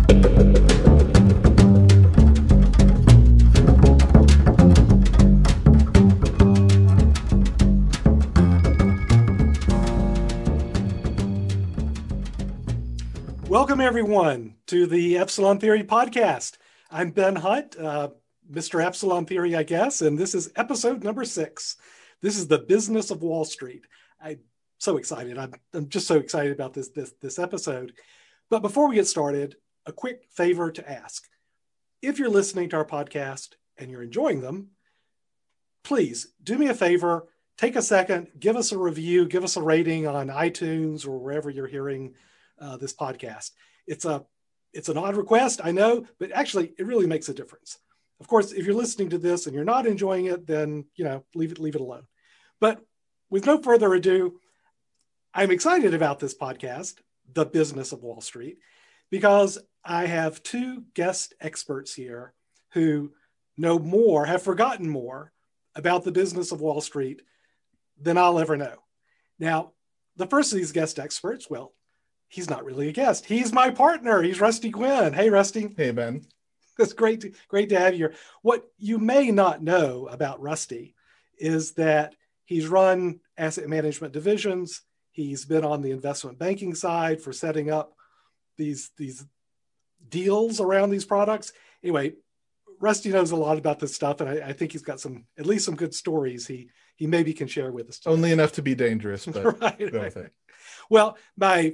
Welcome, everyone, to the Epsilon Theory podcast. I'm Ben Hunt, Mr. Epsilon Theory, I guess, and this is episode number 6. This is the business of Wall Street. I'm so excited. I'm just so excited about this episode. But before we get started, a quick favor to ask. If you're listening to our podcast and you're enjoying them, please do me a favor, take a second, give us a review, give us a rating on iTunes or wherever you're hearing this podcast. It's an odd request, I know, but actually it really makes a difference. Of course, if you're listening to this and you're not enjoying it, then leave it alone. But with no further ado, I'm excited about this podcast, The Business of Wall Street, because I have 2 guest experts here who know more, have forgotten more about the business of Wall Street than I'll ever know. Now, the first of these guest experts, well, he's not really a guest. He's my partner. He's Rusty Gwynn. Hey, Rusty. Hey, Ben. It's great to have you here. What you may not know about Rusty is that he's run asset management divisions. He's been on the investment banking side for setting up these deals around these products. Anyway, Rusty knows a lot about this stuff, and I think he's got at least some good stories he maybe can share with us today. Only enough to be dangerous, but right. Well, my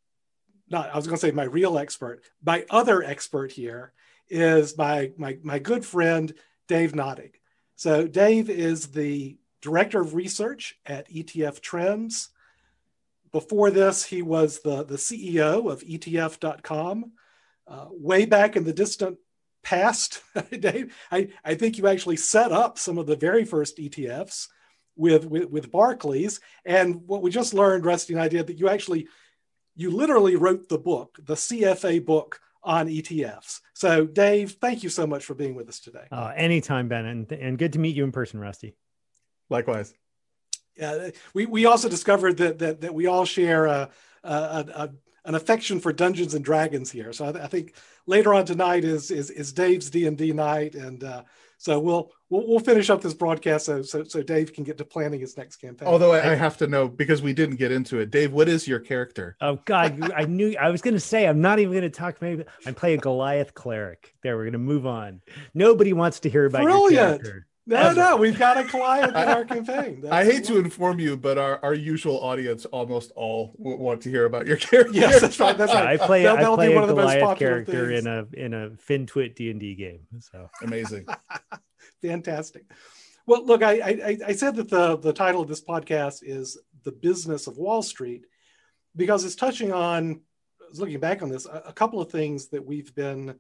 real expert. My other expert here is my good friend, Dave Nottig. So Dave is the director of research at ETF Trends. Before this, he was the CEO of ETF.com. Way back in the distant past, Dave, I think you actually set up some of the very first ETFs with Barclays. And what we just learned, Rusty and I did, that you literally wrote the book, the CFA book on ETFs. So Dave, thank you so much for being with us today. Anytime, Ben, and good to meet you in person, Rusty. Likewise. Yeah, we also discovered that we all share an affection for Dungeons and Dragons here. So I think later on tonight is Dave's D&D night, and so we'll finish up this broadcast so Dave can get to planning his next campaign. Although I have to know, because we didn't get into it, Dave, what is your character? Oh God, I knew I was going to say I'm not even going to talk. Maybe I play a Goliath cleric. There, we're going to move on. Nobody wants to hear about your character. No, we've got a Goliath in our campaign. I hate to inform you, but our usual audience almost all want to hear about your character. Yes, that's right. I play a Goliath character in a FinTwit D&D game. So amazing. Fantastic. Well, look, I said that the title of this podcast is The Business of Wall Street because it's touching on, looking back on this, a couple of things that we've been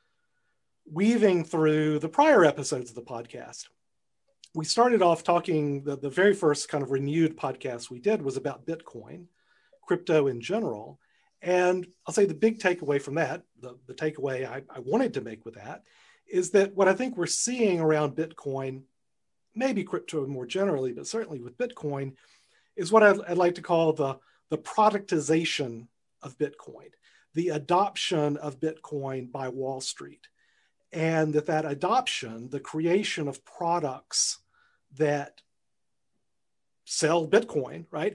weaving through the prior episodes of the podcast. We started off talking, the very first kind of renewed podcast we did was about Bitcoin, crypto in general. And I'll say the big takeaway from that, the takeaway I wanted to make with that, is that what I think we're seeing around Bitcoin, maybe crypto more generally, but certainly with Bitcoin, is what I'd like to call the productization of Bitcoin, the adoption of Bitcoin by Wall Street. And that adoption, the creation of products that sell Bitcoin, right?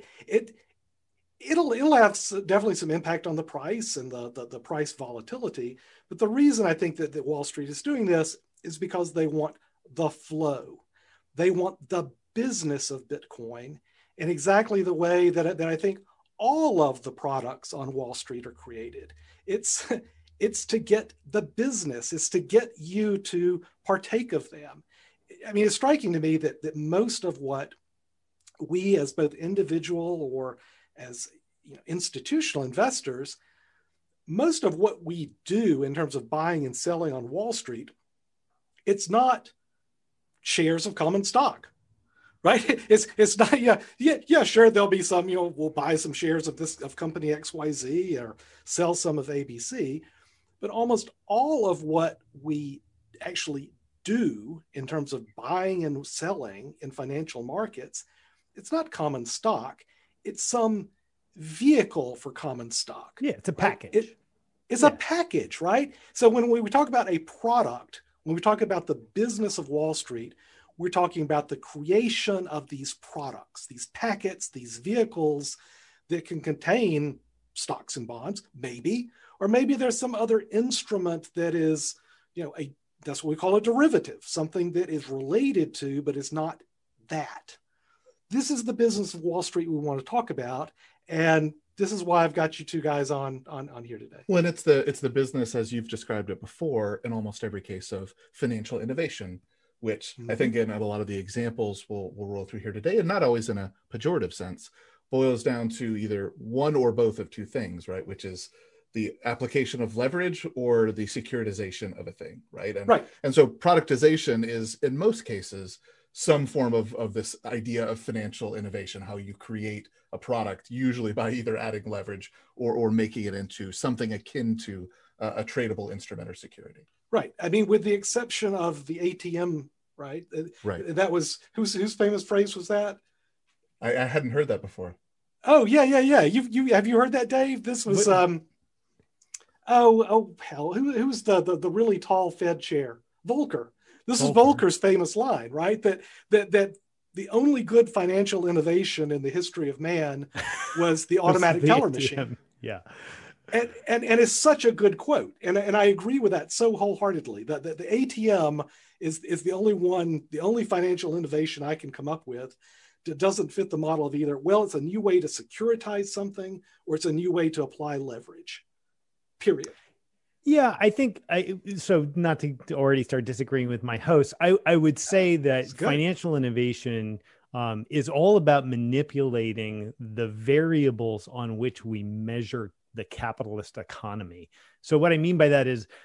It'll have definitely some impact on the price and the price volatility. But the reason I think that Wall Street is doing this is because they want the flow. They want the business of Bitcoin in exactly the way that I think all of the products on Wall Street are created. It's to get the business. It's to get you to partake of them. I mean, it's striking to me that most of what we as both individual or as institutional investors, most of what we do in terms of buying and selling on Wall Street, it's not shares of common stock, right? It's not, yeah, sure, there'll be some, we'll buy some shares of company XYZ or sell some of ABC, but almost all of what we actually do in terms of buying and selling in financial markets, it's not common stock. It's some vehicle for common stock. Yeah, it's a package. is a package, right? So when we talk about a product, when we talk about the business of Wall Street, we're talking about the creation of these products, these packets, these vehicles that can contain stocks and bonds, maybe, or maybe there's some other instrument that is, that's what we call a derivative, something that is related to, but is not that. This is the business of Wall Street we want to talk about. And this is why I've got you two guys on here today. Well, and it's the business, as you've described it before, in almost every case, of financial innovation, which I think in a lot of the examples we'll roll through here today, and not always in a pejorative sense, boils down to either one or both of two things, right? Which is the application of leverage or the securitization of a thing, right? And so productization is, in most cases, some form of this idea of financial innovation, how you create a product, usually by either adding leverage or making it into something akin to a tradable instrument or security. Right. I mean, with the exception of the ATM, right? Right. That was, whose famous phrase was that? I hadn't heard that before. Oh, yeah. Have you heard that, Dave? This was, hell, who's the really tall Fed chair? Volcker. This is Volcker's famous line, right? That the only good financial innovation in the history of man was the automatic teller machine. Yeah. And it's such a good quote. And I agree with that so wholeheartedly. That the ATM is the only financial innovation I can come up with that doesn't fit the model of either, well, it's a new way to securitize something or it's a new way to apply leverage, period. Yeah, I think so. Not to already start disagreeing with my host, I would say that financial innovation is all about manipulating the variables on which we measure the capitalist economy. So what I mean by that is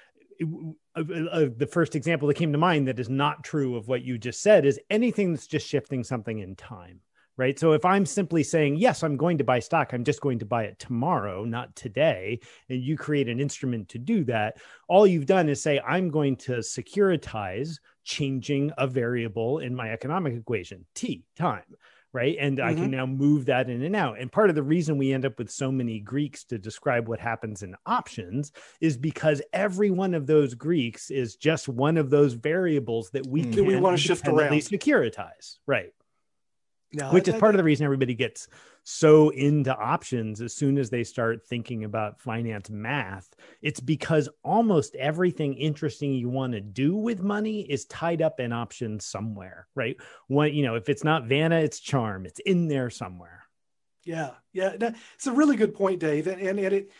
the first example that came to mind that is not true of what you just said is anything that's just shifting something in time. Right. So if I'm simply saying, yes, I'm going to buy stock, I'm just going to buy it tomorrow, not today, and you create an instrument to do that, all you've done is say, I'm going to securitize changing a variable in my economic equation, T, time. Right. And I can now move that in and out. And part of the reason we end up with so many Greeks to describe what happens in options is because every one of those Greeks is just one of those variables that we want to shift around, securitize. Right. No, which is part of the reason everybody gets so into options as soon as they start thinking about finance math. It's because almost everything interesting you want to do with money is tied up in options somewhere, right? If it's not Vanna, it's Charm. It's in there somewhere. Yeah. No, it's a really good point, Dave. And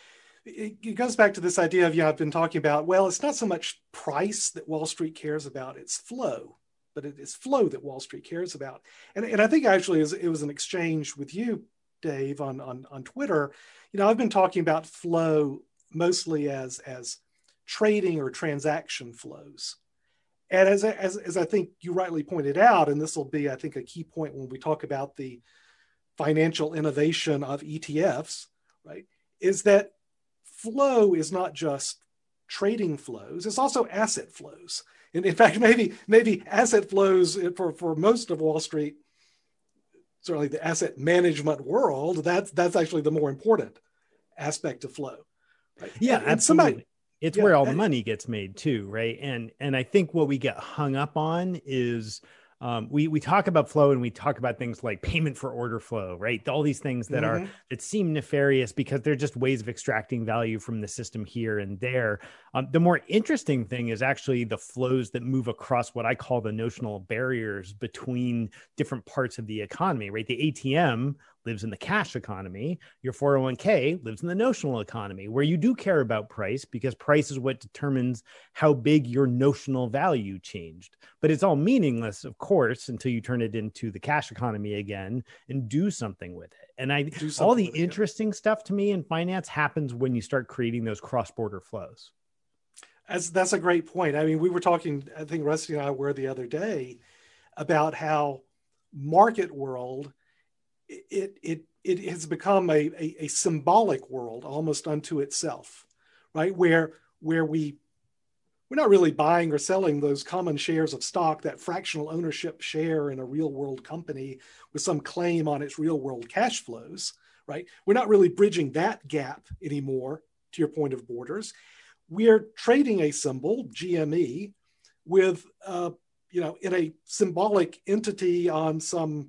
it goes back to this idea of, I've been talking about, well, it's not so much price that Wall Street cares about, it's flow. But it is flow that Wall Street cares about. And I think actually it was an exchange with you, Dave, on Twitter. I've been talking about flow mostly as trading or transaction flows. And as I think you rightly pointed out, and this will be, I think, a key point when we talk about the financial innovation of ETFs, right, is that flow is not just trading flows, it's also asset flows. And in fact, maybe asset flows for most of Wall Street, certainly the asset management world, that's actually the more important aspect of flow. Right? Yeah, absolutely. It's where all the money gets made too, right? And I think what we get hung up on is we talk about flow and we talk about things like payment for order flow, right? All these things that seem nefarious because they're just ways of extracting value from the system here and there. The more interesting thing is actually the flows that move across what I call the notional barriers between different parts of the economy, right? The ATM lives in the cash economy. Your 401k lives in the notional economy, where you do care about price because price is what determines how big your notional value changed. But it's all meaningless, of course, until you turn it into the cash economy again and do something with it. And all the interesting stuff to me in finance happens when you start creating those cross-border flows. That's a great point. I mean, we were talking, I think Rusty and I were the other day, about how market world, it has become a symbolic world almost unto itself, right? Where we're not really buying or selling those common shares of stock, that fractional ownership share in a real world company with some claim on its real world cash flows, right? We're not really bridging that gap anymore to your point of borders. We are trading a symbol, GME, with, in a symbolic entity on some,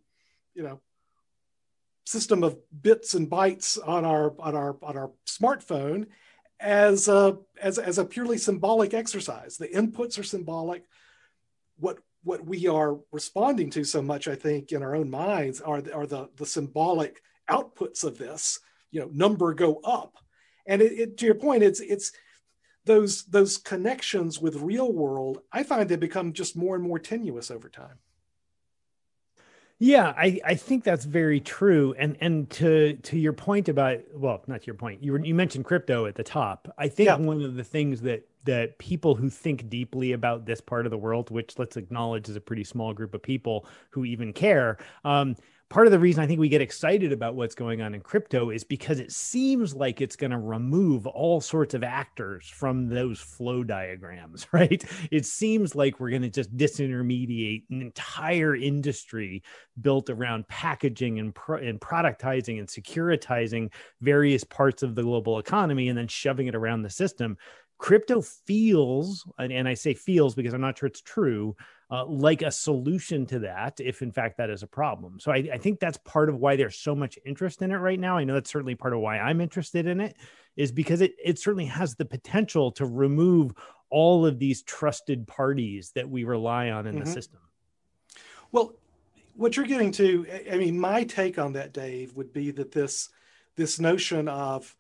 system of bits and bytes on our smartphone as a purely symbolic exercise. The inputs are symbolic. What we are responding to so much, I think, in our own minds are the symbolic outputs of this. Number go up, and it to your point, it's those connections with real world. I find they become just more and more tenuous over time. Yeah, I think that's very true. And to your point about, well, not to your point, you mentioned crypto at the top. I think one of the things that people who think deeply about this part of the world, which let's acknowledge is a pretty small group of people who even care, part of the reason I think we get excited about what's going on in crypto is because it seems like it's going to remove all sorts of actors from those flow diagrams, right? It seems like we're going to just disintermediate an entire industry built around packaging and productizing and securitizing various parts of the global economy and then shoving it around the system. Crypto feels, and I say feels because I'm not sure it's true, like a solution to that, if in fact that is a problem. So I think that's part of why there's so much interest in it right now. I know that's certainly part of why I'm interested in it, is because it certainly has the potential to remove all of these trusted parties that we rely on in the system. Well, what you're getting to, I mean, my take on that, Dave, would be that this notion of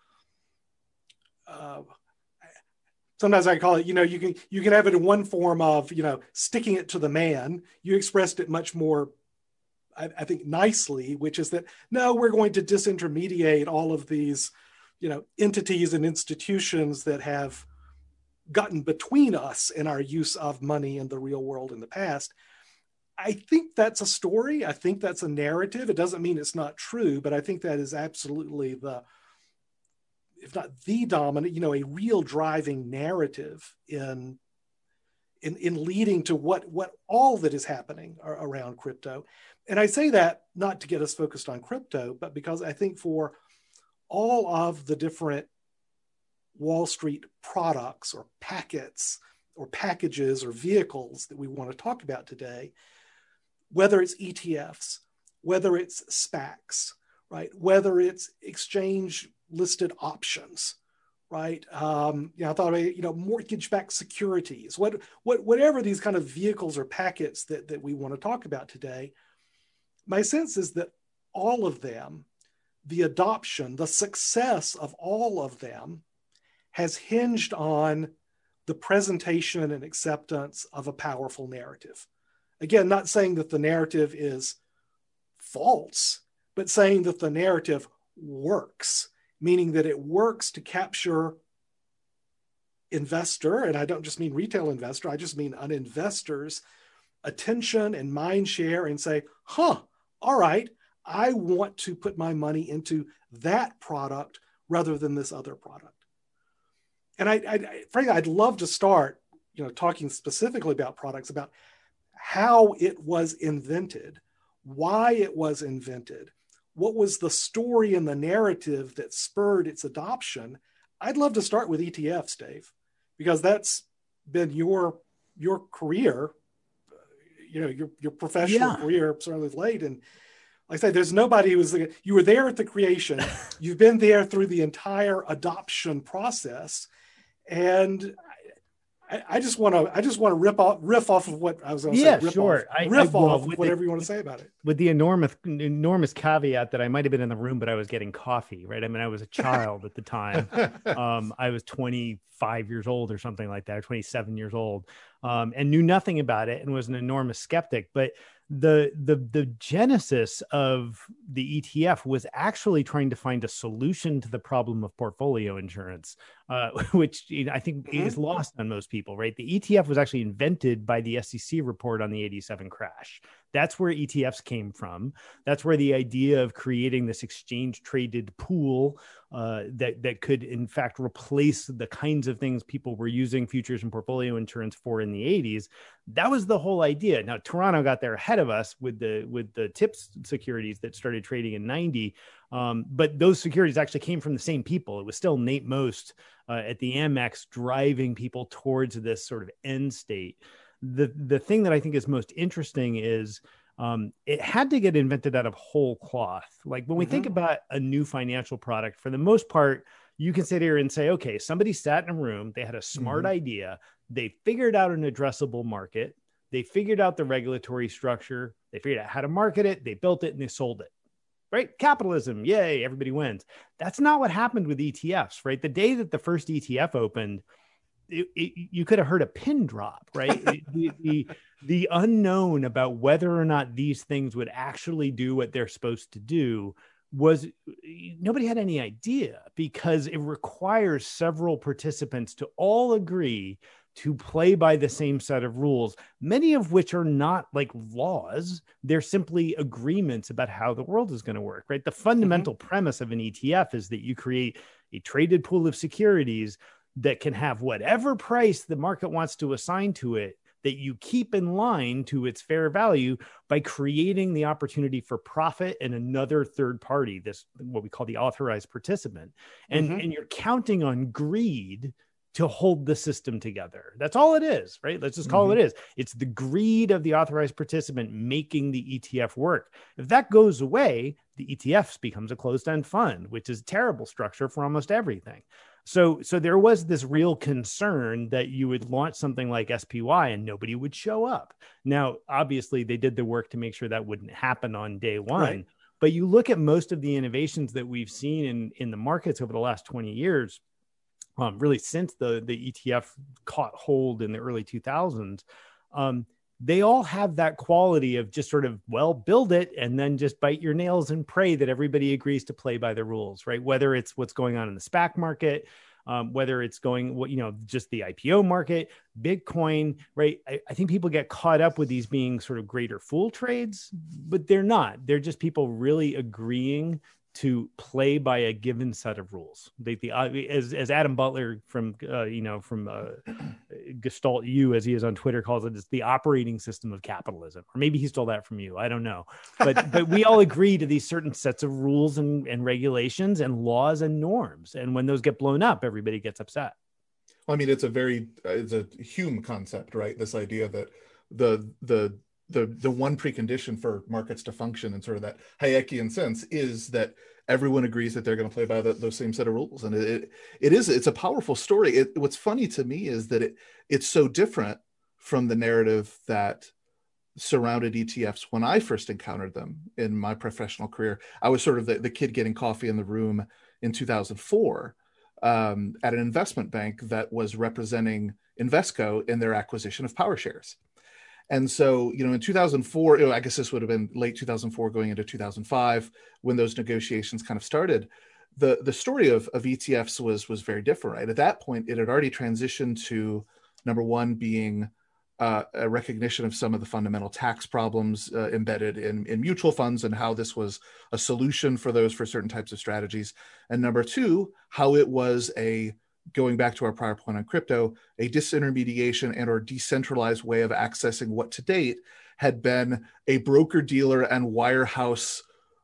sometimes I call it, you can have it in one form of, sticking it to the man. You expressed it much more, I think, nicely, which is that, no, we're going to disintermediate all of these, entities and institutions that have gotten between us and our use of money in the real world in the past. I think that's a story. I think that's a narrative. It doesn't mean it's not true, but I think that is absolutely if not the dominant, a real driving narrative in leading to what all that is happening around crypto. And I say that not to get us focused on crypto, but because I think for all of the different Wall Street products or packets or packages or vehicles that we want to talk about today, whether it's ETFs, whether it's SPACs, right, whether it's exchange listed options, right? I thought, mortgage-backed securities, whatever these kind of vehicles or packets that we want to talk about today. My sense is that all of them, the adoption, the success of all of them has hinged on the presentation and acceptance of a powerful narrative. Again, not saying that the narrative is false, but saying that the narrative works, meaning that it works to capture investor, and I don't just mean retail investor, I just mean an investor's attention and mind share and say, all right, I want to put my money into that product rather than this other product. And frankly, I'd love to start, talking specifically about products, about how it was invented, why it was invented, what was the story and the narrative that spurred its adoption. I'd love to start with ETFs, Dave, because that's been your career, your professional career, certainly of late. And like I say, there's nobody who was, you were there at the creation, you've been there through the entire adoption process. And I just want to riff off of what I was going to say. Riff off whatever you want to say about it. With the enormous caveat that I might have been in the room, but I was getting coffee, right? I mean, I was a child at the time. I was 25 years old or something like that, or 27 years old, and knew nothing about it and was an enormous skeptic. But the genesis of the ETF was actually trying to find a solution to the problem of portfolio insurance, which I think is lost on most people, right? The ETF was actually invented by the SEC report on the 87 crash. That's where ETFs came from. That's where the idea of creating this exchange traded pool that could in fact replace the kinds of things people were using futures and portfolio insurance for in the 80s. That was the whole idea. Now Toronto got there ahead of us with the TIPS securities that started trading in 90. But those securities actually came from the same people. It was still Nate Most at the Amex driving people towards this sort of end state. The thing that I think is most interesting is it had to get invented out of whole cloth. Like when we think about a new financial product, for the most part, you can sit here and say, okay, somebody sat in a room, they had a smart idea, they figured out an addressable market, they figured out the regulatory structure, they figured out how to market it, they built it, and they sold it. Right? Capitalism, yay, everybody wins. That's not what happened with ETFs, right? The day that the first ETF opened, you could have heard a pin drop, right? the unknown about whether or not these things would actually do what they're supposed to do was nobody had any idea, because it requires several participants to all agree to play by the same set of rules, many of which are not like laws. They're simply agreements about how the world is going to work, right? The fundamental premise of an ETF is that you create a traded pool of securities that can have whatever price the market wants to assign to it, that you keep in line to its fair value by creating the opportunity for profit and another third party, this what we call the authorized participant. And you're counting on greed to hold the system together. That's all it is, right? Let's just call it is. It's the greed of the authorized participant making the ETF work. If that goes away, the ETFs becomes a closed-end fund, which is a terrible structure for almost everything. So there was this real concern that you would launch something like SPY and nobody would show up. Now, obviously, they did the work to make sure that wouldn't happen on day one. Right. But you look at most of the innovations that we've seen in the markets over the last 20 years, really since the ETF caught hold in the early 2000s, they all have that quality of just sort of, well, build it and then just bite your nails and pray that everybody agrees to play by the rules, right? Whether it's what's going on in the SPAC market, whether it's going, just the IPO market, Bitcoin, right? I think people get caught up with these being sort of greater fool trades, but they're not. They're just people really agreeing to play by a given set of rules. As Adam Butler from Gestalt U, as he is on Twitter, calls it, it's the operating system of capitalism. Or maybe he stole that from you. I don't know. But we all agree to these certain sets of rules and regulations and laws and norms. And when those get blown up, everybody gets upset. Well, I mean, it's a Hume concept, right? This idea that the one precondition for markets to function in sort of that Hayekian sense is that everyone agrees that they're going to play by those same set of rules. And it's a powerful story. What's funny to me is that it's so different from the narrative that surrounded ETFs when I first encountered them in my professional career. I was sort of the kid getting coffee in the room in 2004 at an investment bank that was representing Invesco in their acquisition of PowerShares. And so, in 2004, I guess this would have been late 2004 going into 2005 when those negotiations kind of started. The story of ETFs was very different, right? At that point, it had already transitioned to, number one, being a recognition of some of the fundamental tax problems embedded in mutual funds and how this was a solution for certain types of strategies. And number two, how it was going back to our prior point on crypto, a disintermediation and or decentralized way of accessing what to date had been a broker-dealer and wirehouse,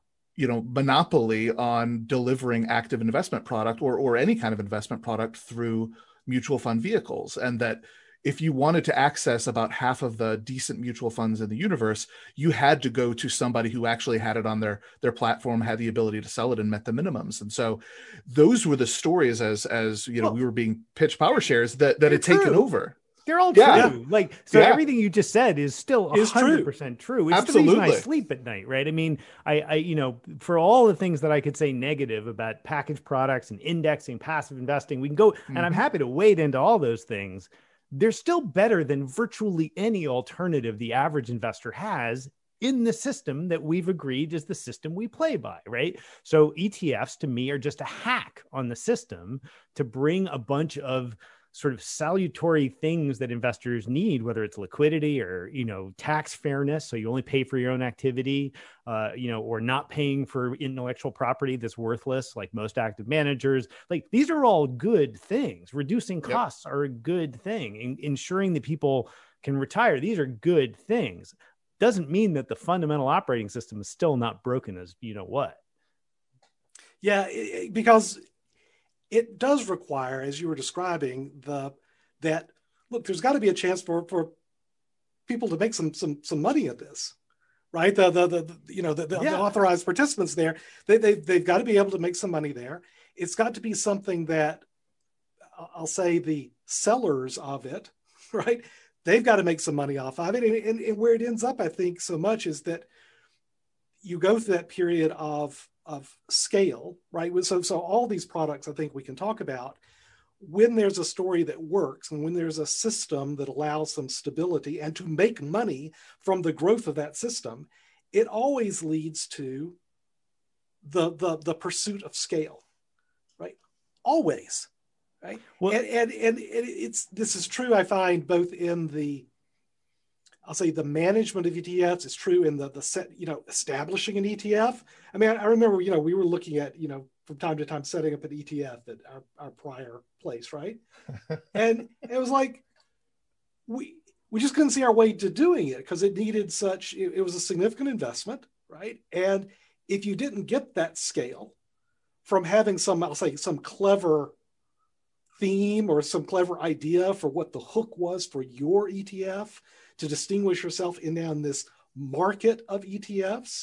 monopoly on delivering active investment product or any kind of investment product through mutual fund vehicles. And that if you wanted to access about half of the decent mutual funds in the universe, you had to go to somebody who actually had it on their platform, had the ability to sell it and met the minimums. And so those were the stories as we were being pitched PowerShares that had taken over. They're all true. Everything you just said is still 100% true. It's Absolutely. the reason I sleep at night, right? I mean, I for all the things that I could say negative about packaged products and indexing, passive investing, we can go, and I'm happy to wade into all those things. They're still better than virtually any alternative the average investor has in the system that we've agreed is the system we play by, right? So ETFs to me are just a hack on the system to bring a bunch of sort of salutary things that investors need, whether it's liquidity or, tax fairness. So you only pay for your own activity, or not paying for intellectual property that's worthless, like most active managers. Like, these are all good things. Reducing costs are a good thing. Ensuring that people can retire, these are good things. Doesn't mean that the fundamental operating system is still not broken as what. Yeah, because it does require, as you were describing, that look, there's got to be a chance for people to make some money at this, right? The authorized participants there, they've got to be able to make some money there. It's got to be something that, I'll say, the sellers of it, right? They've got to make some money off of it, and where it ends up, I think, so much is that you go through that period of scale, right? So all these products, I think we can talk about, when there's a story that works and when there's a system that allows some stability and to make money from the growth of that system, it always leads to the pursuit of scale, right? Always, right? Well, and this is true, I find, both in I'll say the management of ETFs. Is true in the set, establishing an ETF. I mean, I remember, we were looking at, from time to time setting up an ETF at our prior place, right? And it was like, we just couldn't see our way to doing it because it needed it was a significant investment, right? And if you didn't get that scale from having I'll say, some clever theme or some clever idea for what the hook was for your ETF to distinguish yourself in this market of ETFs,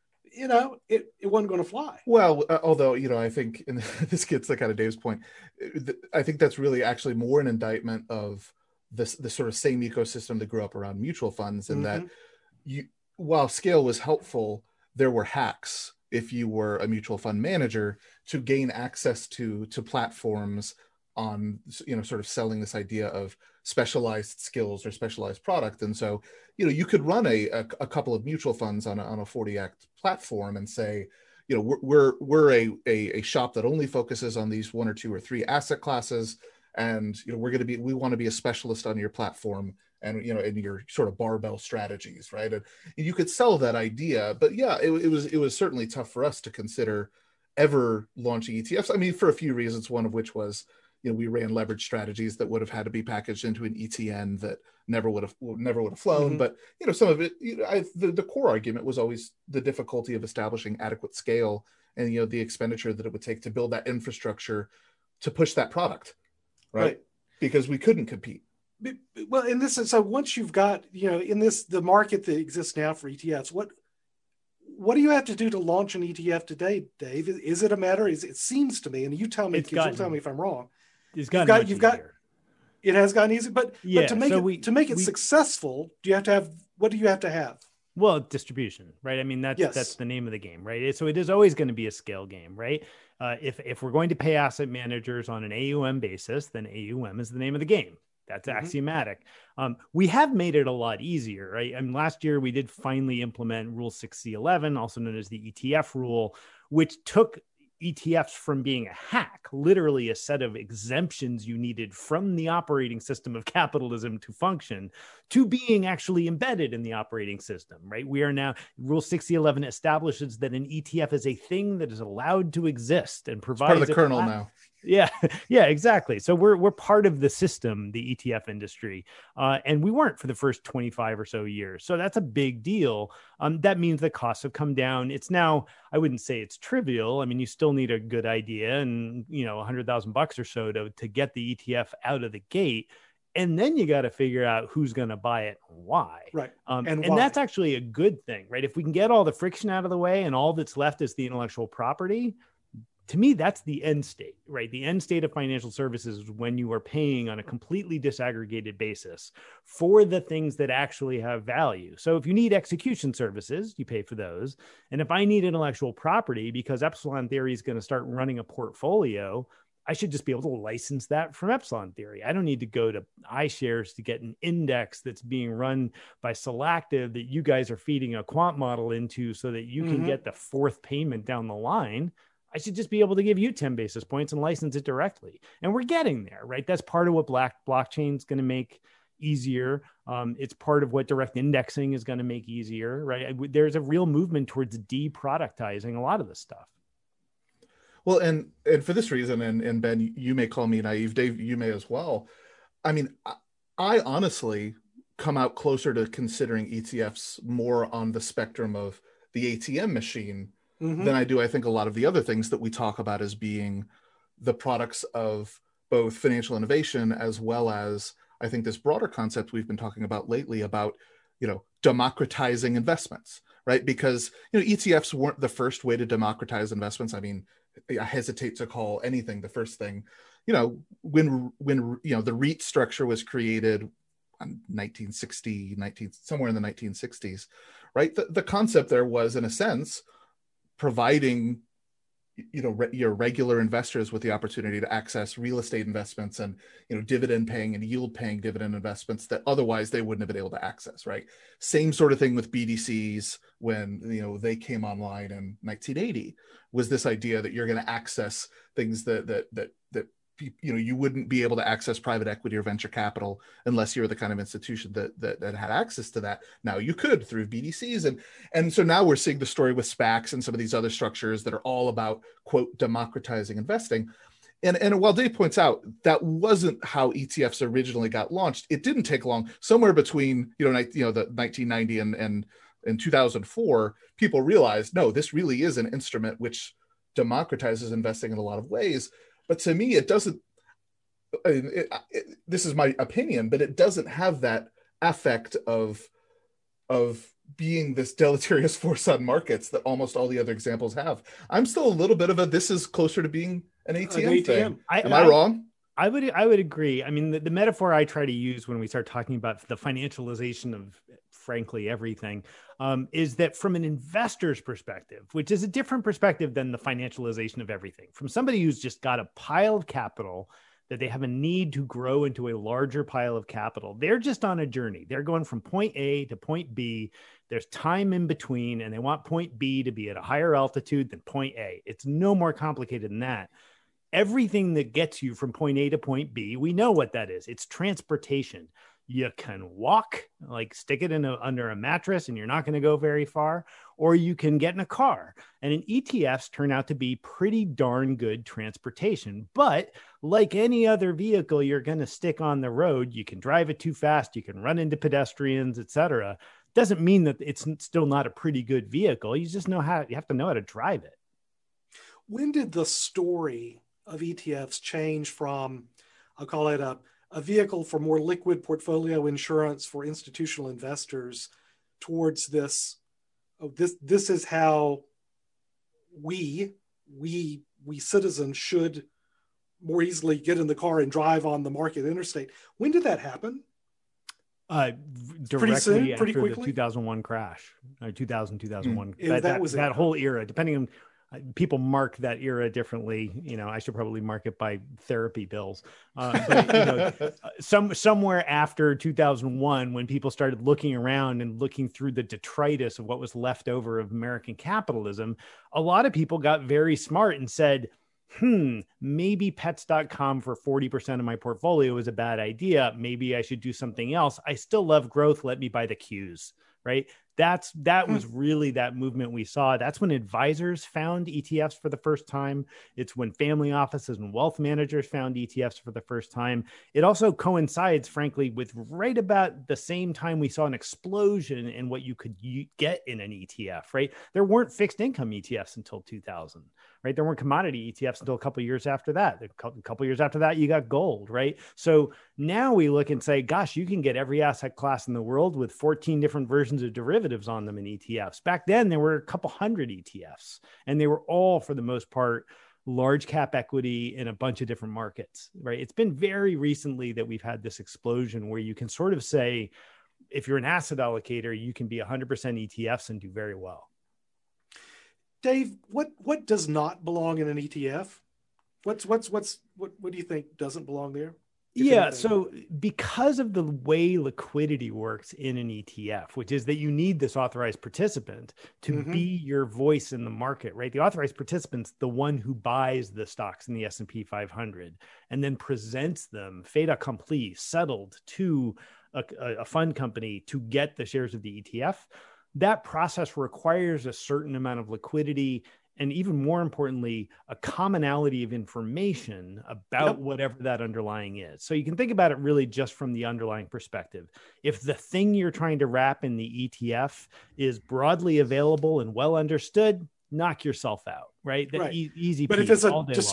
it wasn't going to fly. Well, although, I think, and this gets to kind of Dave's point, I think that's really actually more an indictment of the sort of same ecosystem that grew up around mutual funds, and that while scale was helpful, there were hacks if you were a mutual fund manager to gain access to platforms on, sort of selling this idea of specialized skills or specialized product. And so, you could run a couple of mutual funds on a 40 Act platform and say, we're a shop that only focuses on these 1 or 2 or 3 asset classes. And, we want to be a specialist on your platform and, in your sort of barbell strategies. Right. And you could sell that idea, but yeah, it was certainly tough for us to consider ever launching ETFs. I mean, for a few reasons, one of which was, we ran leverage strategies that would have had to be packaged into an ETN that never would have flown. But, some of it, the core argument was always the difficulty of establishing adequate scale and, the expenditure that it would take to build that infrastructure to push that product. Right. Because we couldn't compete. Well, and this is, so once you've got, in the market that exists now for ETFs, what do you have to do to launch an ETF today, Dave? Is it a matter? It seems to me, and you tell me, you'll tell me if I'm wrong. It has gotten easier, but to make it successful, what do you have to have? Well, distribution, right? I mean, that's the name of the game, right? So it is always going to be a scale game, right? If we're going to pay asset managers on an AUM basis, then AUM is the name of the game. That's axiomatic. We have made it a lot easier, right? And last year we did finally implement Rule 6C11, also known as the ETF rule, which took ETFs from being a hack, literally a set of exemptions you needed from the operating system of capitalism to function, to being actually embedded in the operating system, right? We are now, Rule 6C11 establishes that an ETF is a thing that is allowed to exist and provides part of the kernel now. Yeah, exactly. So we're part of the system, the ETF industry, and we weren't for the first 25 or so years. So that's a big deal. That means the costs have come down. It's now, I wouldn't say it's trivial. I mean, you still need a good idea and $100,000 or so to get the ETF out of the gate. And then you got to figure out who's going to buy it and why. Right. And that's actually a good thing, right? If we can get all the friction out of the way and all that's left is the intellectual property, to me, that's the end state, right? The end state of financial services is when you are paying on a completely disaggregated basis for the things that actually have value. So if you need execution services, you pay for those. And if I need intellectual property because Epsilon Theory is going to start running a portfolio, I should just be able to license that from Epsilon Theory. I don't need to go to iShares to get an index that's being run by Solactive that you guys are feeding a quant model into so that you can get the fourth payment down the line. I should just be able to give you 10 basis points and license it directly. And we're getting there, right? That's part of what blockchain is going to make easier. It's part of what direct indexing is going to make easier, right? There's a real movement towards deproductizing a lot of this stuff. Well, and for this reason, and Ben, you may call me naive, Dave, you may as well. I mean, I honestly come out closer to considering ETFs more on the spectrum of the ATM machine than I do, I think, a lot of the other things that we talk about as being the products of both financial innovation, as well as, I think, this broader concept we've been talking about lately about, democratizing investments, right? Because, ETFs weren't the first way to democratize investments. I mean, I hesitate to call anything the first thing. When the REIT structure was created in 1960, somewhere in the 1960s, right? The concept there was, in a sense, providing your regular investors with the opportunity to access real estate investments and dividend paying and yield paying dividend investments that otherwise they wouldn't have been able to access, right? Same sort of thing with BDCs when they came online in 1980, was this idea that you're going to access things that you wouldn't be able to access private equity or venture capital unless you're the kind of institution that had access to that. Now you could through BDCs. And so now we're seeing the story with SPACs and some of these other structures that are all about, quote, democratizing investing. And while Dave points out that wasn't how ETFs originally got launched, it didn't take long. Somewhere between, the 1990 and 2004, people realized, no, this really is an instrument which democratizes investing in a lot of ways. But to me, it doesn't, this is my opinion, but it doesn't have that effect of being this deleterious force on markets that almost all the other examples have. I'm still a little bit of this is closer to being an ATM thing. Am I wrong? I would agree. I mean, the metaphor I try to use when we start talking about the financialization of, frankly, everything, is that from an investor's perspective, which is a different perspective than the financialization of everything, from somebody who's just got a pile of capital that they have a need to grow into a larger pile of capital. They're just on a journey. They're going from point A to point B. There's time in between, and they want point B to be at a higher altitude than point A. It's no more complicated than that. Everything that gets you from point A to point B, we know what that is. It's transportation. You can walk, like stick it under a mattress and you're not going to go very far, or you can get in a car. And ETFs turn out to be pretty darn good transportation. But like any other vehicle you're going to stick on the road, you can drive it too fast, you can run into pedestrians, etc. Doesn't mean that it's still not a pretty good vehicle. You just you have to know how to drive it. When did the story of ETFs change from, I'll call it a vehicle for more liquid portfolio insurance for institutional investors, towards this is how we citizens should more easily get in the car and drive on the market interstate? When did that happen? Directly after quickly? The 2001 crash, 2001. That whole era, depending on, people mark that era differently. I should probably mark it by therapy bills. But, somewhere after 2001, when people started looking around and looking through the detritus of what was left over of American capitalism, a lot of people got very smart and said, maybe pets.com for 40% of my portfolio is a bad idea. Maybe I should do something else. I still love growth. Let me buy the Qs, right? That was really that movement we saw. That's when advisors found ETFs for the first time. It's when family offices and wealth managers found ETFs for the first time. It also coincides, frankly, with right about the same time we saw an explosion in what you could get in an ETF, right? There weren't fixed income ETFs until 2000, right? There weren't commodity ETFs until a couple of years after that. A couple of years after that, you got gold, right? So now we look and say, gosh, you can get every asset class in the world with 14 different versions of derivatives on them in ETFs. Back then, there were a couple hundred ETFs, and they were all, for the most part, large cap equity in a bunch of different markets, right? It's been very recently that we've had this explosion where you can sort of say, if you're an asset allocator, you can be 100% ETFs and do very well. Dave, what does not belong in an ETF? What do you think doesn't belong there? Yeah. So because of the way liquidity works in an ETF, which is that you need this authorized participant to be your voice in the market, right? The authorized participant's the one who buys the stocks in the S&P 500 and then presents them fait accompli, settled to a fund company to get the shares of the ETF. That process requires a certain amount of liquidity and, even more importantly, a commonality of information about whatever that underlying is. So you can think about it really just from the underlying perspective. If the thing you're trying to wrap in the ETF is broadly available and well understood, knock yourself out, right? Easy. But if it's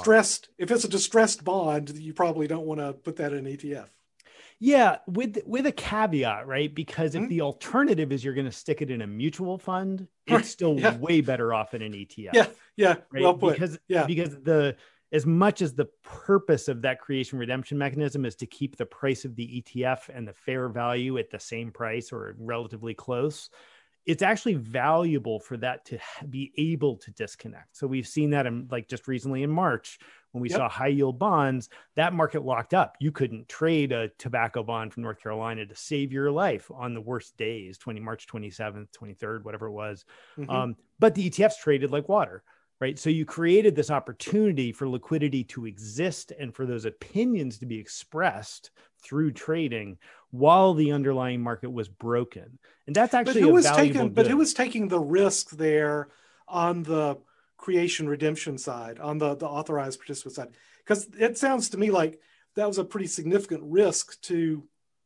a distressed bond, you probably don't want to put that in an ETF. Yeah, with a caveat, right? Because if the alternative is you're going to stick it in a mutual fund, it's still way better off in an ETF. Yeah, right? Well put. Because as much as the purpose of that creation redemption mechanism is to keep the price of the ETF and the fair value at the same price or relatively close, it's actually valuable for that to be able to disconnect. So we've seen that in, like, just recently in March, when we saw high yield bonds, that market locked up. You couldn't trade a tobacco bond from North Carolina to save your life on the worst days, March 27th, 23rd, whatever it was. But the ETFs traded like water, right? So you created this opportunity for liquidity to exist and for those opinions to be expressed through trading while the underlying market was broken. And that's actually who was taking the risk there on the creation redemption side, on the authorized participant side? Because it sounds to me like that was a pretty significant risk to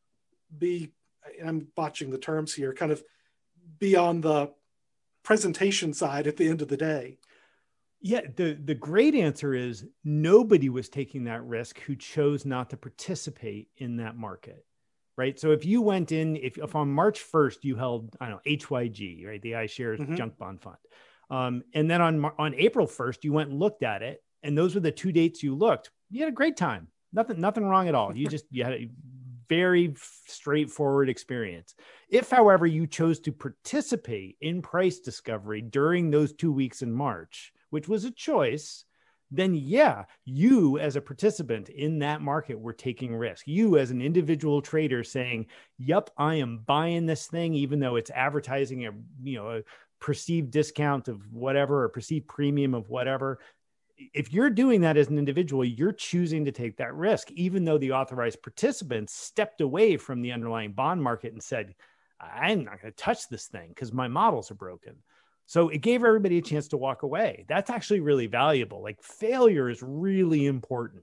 be, and I'm botching the terms here, kind of be on the presentation side at the end of the day. Yeah, the great answer is nobody was taking that risk who chose not to participate in that market, right? So if you went in, if on March 1st you held, I don't know, HYG, right, the iShares Junk Bond Fund, and then on April 1st you went and looked at it, and those were the 2 dates you looked, you had a great time, nothing wrong at all. You had a very straightforward experience. If, however, you chose to participate in price discovery during those 2 weeks in March, which was a choice, then you as a participant in that market were taking risk. You as an individual trader saying, yep, I am buying this thing, even though it's advertising a perceived discount of whatever, or perceived premium of whatever. If you're doing that as an individual, you're choosing to take that risk, even though the authorized participants stepped away from the underlying bond market and said, I'm not going to touch this thing because my models are broken. So it gave everybody a chance to walk away. That's actually really valuable. Like, failure is really important.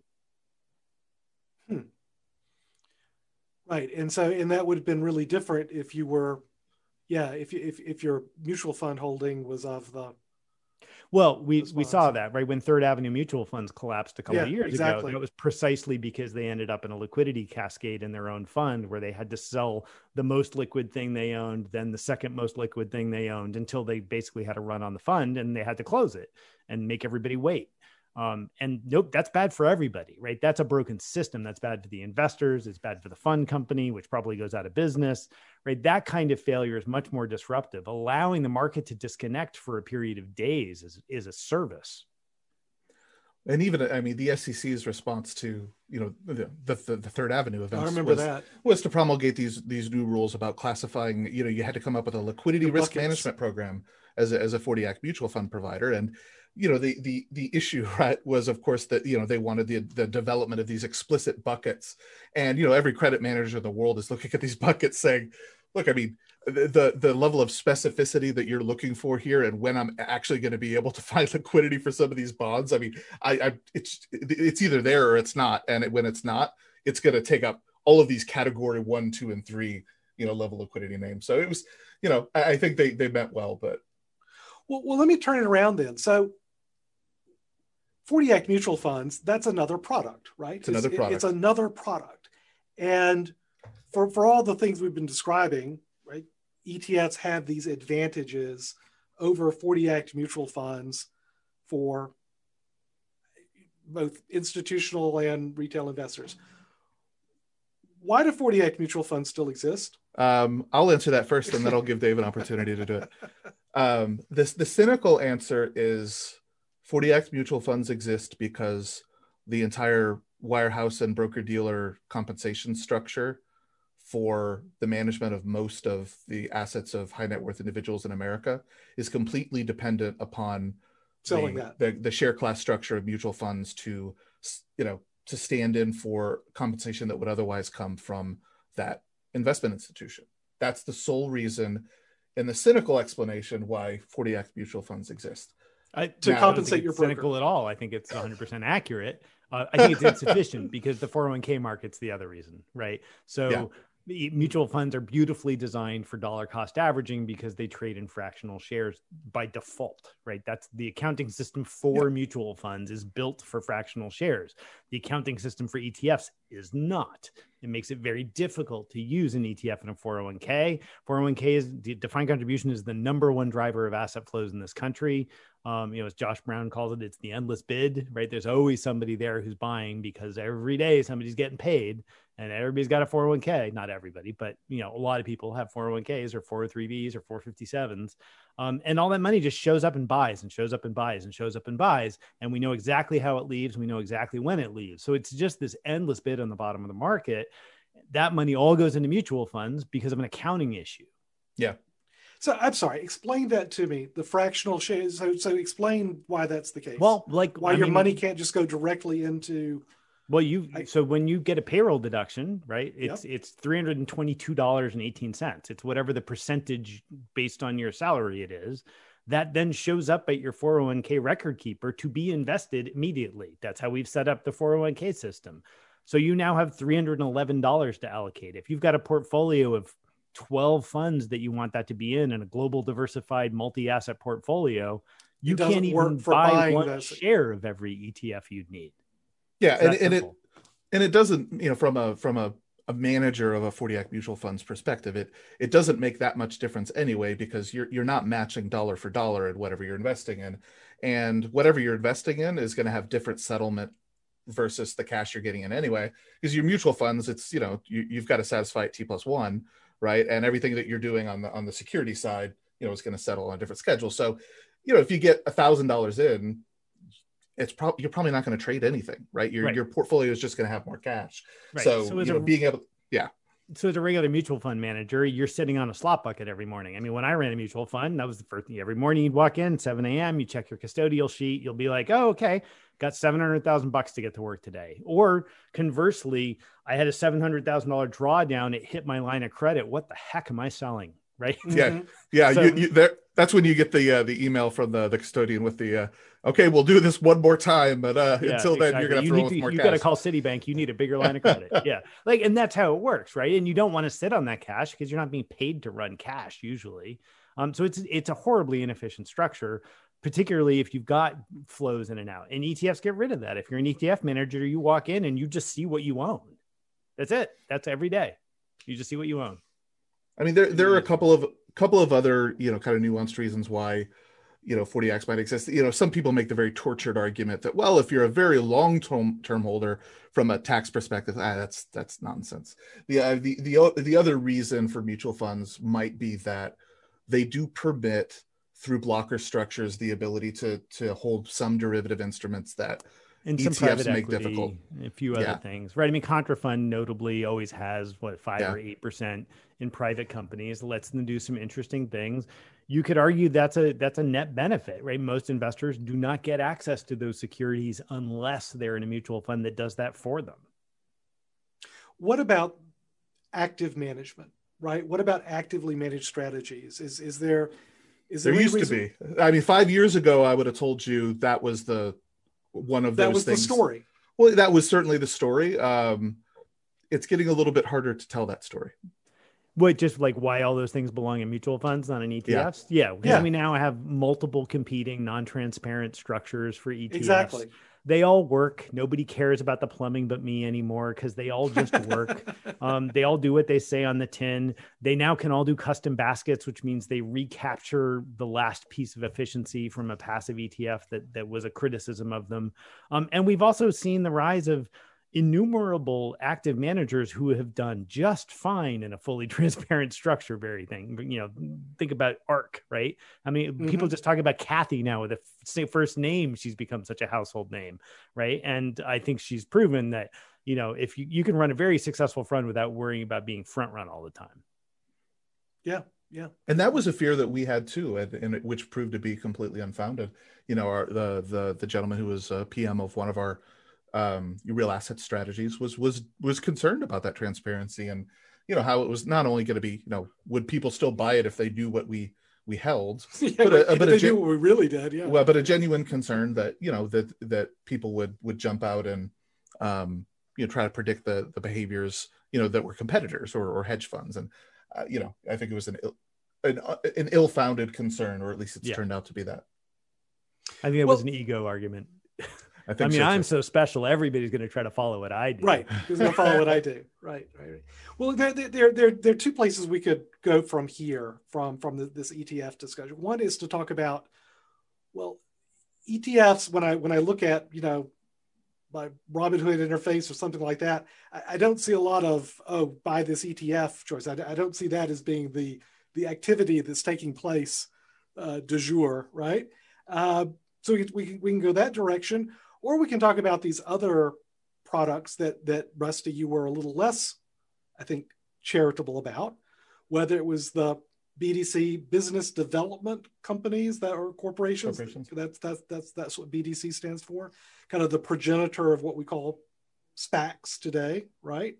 Right. And that would have been really different if you were, if your mutual fund holding was of the. Well, we saw that, right? When Third Avenue mutual funds collapsed a couple of years ago, that was precisely because they ended up in a liquidity cascade in their own fund where they had to sell the most liquid thing they owned, then the second most liquid thing they owned, until they basically had a run on the fund and they had to close it and make everybody wait. And nope, that's bad for everybody, right? That's a broken system. That's bad for the investors. It's bad for the fund company, which probably goes out of business, right? That kind of failure is much more disruptive. Allowing the market to disconnect for a period of days is a service. And even, I mean, the SEC's response to, the Third Avenue events, I remember that, was to promulgate these new rules about classifying, you had to come up with a liquidity risk management program as a 40 Act mutual fund provider. And the issue, right, was, of course, that they wanted the development of these explicit buckets, and every credit manager in the world is looking at these buckets saying, look, I mean, the level of specificity that you're looking for here, and when I'm actually going to be able to find liquidity for some of these bonds, I mean, it's either there or it's not, and when it's not, it's going to take up all of these category 1, 2, and 3 level liquidity names. So it was, I think they meant well, but well, let me turn it around then. So 40 Act mutual funds, that's another product, right? It's another product. And for all the things we've been describing, right, ETFs have these advantages over 40 Act mutual funds for both institutional and retail investors. Why do 40 Act mutual funds still exist? I'll answer that first, and then I'll give Dave an opportunity to do it. The cynical answer is 40 Act mutual funds exist because the entire wirehouse and broker-dealer compensation structure for the management of most of the assets of high net worth individuals in America is completely dependent upon selling the share class structure of mutual funds to stand in for compensation that would otherwise come from that investment institution. That's the sole reason and the cynical explanation why 40 Act mutual funds exist. To compensate your broker. Cynical at all. I think it's 100% accurate. I think it's insufficient because the 401k market's the other reason, right? So mutual funds are beautifully designed for dollar cost averaging because they trade in fractional shares by default, right? That's the accounting system for mutual funds is built for fractional shares. The accounting system for ETFs is not. It makes it very difficult to use an ETF in a 401k. 401k is defined contribution is the number one driver of asset flows in this country. As Josh Brown calls it, it's the endless bid, right? There's always somebody there who's buying because every day somebody's getting paid and everybody's got a 401k. Not everybody, but a lot of people have 401ks or 403bs or 457s. And all that money just shows up and buys and shows up and buys and shows up and buys. And we know exactly how it leaves. We know exactly when it leaves. So it's just this endless bid on the bottom of the market. That money all goes into mutual funds because of an accounting issue. Yeah. So I'm sorry, explain that to me, the fractional shares. So explain why that's the case. Well, why your money can't just go directly into. Well, so when you get a payroll deduction, right, it's $322.18. It's whatever the percentage based on your salary it is. That then shows up at your 401k record keeper to be invested immediately. That's how we've set up the 401k system. So you now have $311 to allocate. If you've got a portfolio of 12 funds that you want that to be in a global diversified multi-asset portfolio, you can't even buy one share of every ETF you'd need. Yeah. And it doesn't, from a manager of a 40 Act mutual funds perspective, it doesn't make that much difference anyway, because you're not matching dollar for dollar at whatever you're investing in. And whatever you're investing in is going to have different settlement versus the cash you're getting in anyway, because your mutual funds, it's, you've got to satisfy it T+1, right? And everything that you're doing on the security side, is going to settle on a different schedule. So, if you get $1,000 in, you're probably not going to trade anything, right? Your portfolio is just going to have more cash. Right. So being able, So as a regular mutual fund manager, you're sitting on a slot bucket every morning. I mean, when I ran a mutual fund, that was the first thing. Every morning you'd walk in, 7 a.m., you check your custodial sheet. You'll be like, oh, okay, got $700,000 to get to work today. Or conversely, I had a $700,000 drawdown. It hit my line of credit. What the heck am I selling? Right. Yeah. Yeah. So, that's when you get the email from the custodian with the, okay, we'll do this one more time, but until then you're going to throw with more cash. You got to call Citibank. You need a bigger line of credit. Yeah. And that's how it works. Right. And you don't want to sit on that cash because you're not being paid to run cash usually. So it's a horribly inefficient structure, particularly if you've got flows in and out, and ETFs get rid of that. If you're an ETF manager, you walk in and you just see what you own. That's it. That's every day. You just see what you own. I mean, there are a couple of other, kind of nuanced reasons why, 40 Acts might exist. Some people make the very tortured argument that, well, if you're a very long-term holder from a tax perspective, that's nonsense. The other reason for mutual funds might be that they do permit, through blocker structures, the ability to hold some derivative instruments that and ETFs some private make equity, difficult. A few other things, right? I mean, Contrafund notably always has 5 or 8% in private companies, lets them do some interesting things. You could argue that's a net benefit, right? Most investors do not get access to those securities unless they're in a mutual fund that does that for them. What about active management, right? What about actively managed strategies? Is there used to be. I mean, 5 years ago, I would have told you that was one of those things. That was the story. Well, that was certainly the story. It's getting a little bit harder to tell that story. What, just like why all those things belong in mutual funds, not in ETFs? Yeah. Because we now have multiple competing non-transparent structures for ETFs. Exactly. They all work. Nobody cares about the plumbing but me anymore because they all just work. They all do what they say on the tin. They now can all do custom baskets, which means they recapture the last piece of efficiency from a passive ETF that was a criticism of them. And we've also seen the rise of innumerable active managers who have done just fine in a fully transparent structure very thing. Think about ARK, right? I mean, people just talk about Kathy now with a first name. She's become such a household name, right? And I think she's proven that, if you can run a very successful fund without worrying about being front run all the time. Yeah. Yeah. And that was a fear that we had too, and which proved to be completely unfounded. The gentleman who was a PM of one of our real asset strategies was concerned about that transparency, and how it was not only going to be, would people still buy it if they knew what we held, but they knew what we really did. Yeah. Well, but a genuine concern that that people would jump out and try to predict the behaviors that were competitors or hedge funds, and I think it was an ill-founded concern, or at least it's turned out to be that. I think it was an ego argument. I mean, I'm so special. Everybody's going to try to follow what I do. Right. Who's going to follow what I do? Right. Well, there are two places we could go from here, from this ETF discussion. One is to talk about, well, ETFs. When I look at, my Robinhood interface or something like that, I don't see a lot of, buy this ETF choice. I don't see that as being the activity that's taking place du jour, right? So we can go that direction, or we can talk about these other products that Rusty, you were a little less, I think, charitable about, whether it was the BDC, business development companies that are corporations. That's what BDC stands for, kind of the progenitor of what we call SPACs today, right?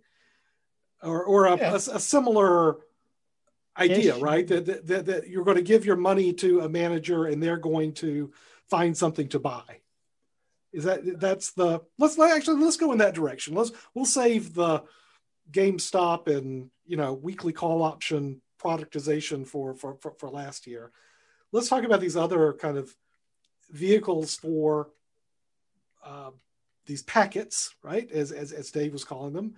Or a similar idea, right? That you're going to give your money to a manager and they're going to find something to buy. Let's go in that direction. We'll save the GameStop and weekly call option productization for last year. Let's talk about these other kind of vehicles for these packets, right? As Dave was calling them,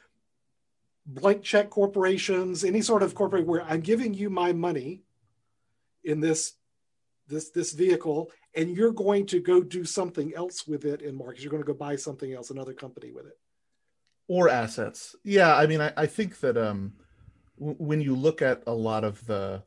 blank check corporations, any sort of corporate where I'm giving you my money in this vehicle, and you're going to go do something else with it in markets. You're going to go buy something else, another company with it, or assets. Yeah, I mean, I think that when you look at a lot of the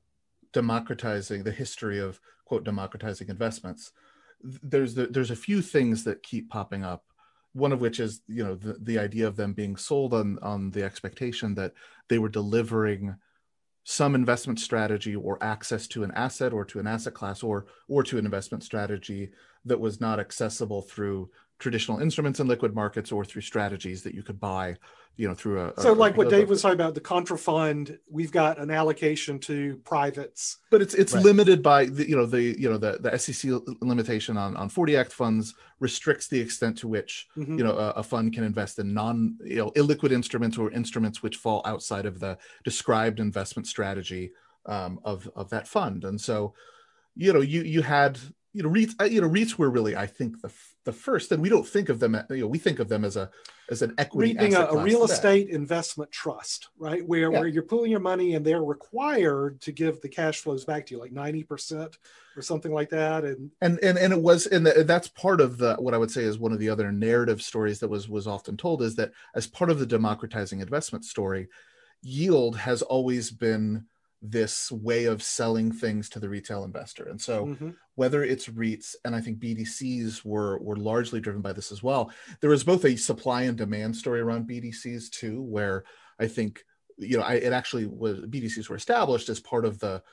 history of quote democratizing investments, there's a few things that keep popping up. One of which is the idea of them being sold on the expectation that they were delivering some investment strategy or access to an asset or to an asset class or to an investment strategy that was not accessible through traditional instruments in liquid markets or through strategies that you could buy, through what Dave was talking about, the contra fund, we've got an allocation to privates, but it's right. Limited by the SEC limitation on 40 Act funds restricts the extent to which a fund can invest in illiquid instruments or instruments which fall outside of the described investment strategy of that fund. And so you had REITs were really, I think, the first, and we don't think of them. We think of them as an equity being asset a real estate investment trust, right? Where you're pulling your money and they're required to give the cash flows back to you, like 90% or something like that. And it was, and that's part of what I would say is one of the other narrative stories that was often told, is that as part of the democratizing investment story, yield has always been this way of selling things to the retail investor. And so whether it's REITs, and I think BDCs were largely driven by this as well, there was both a supply and demand story around BDCs too, where I think, it actually was, BDCs were established as part of the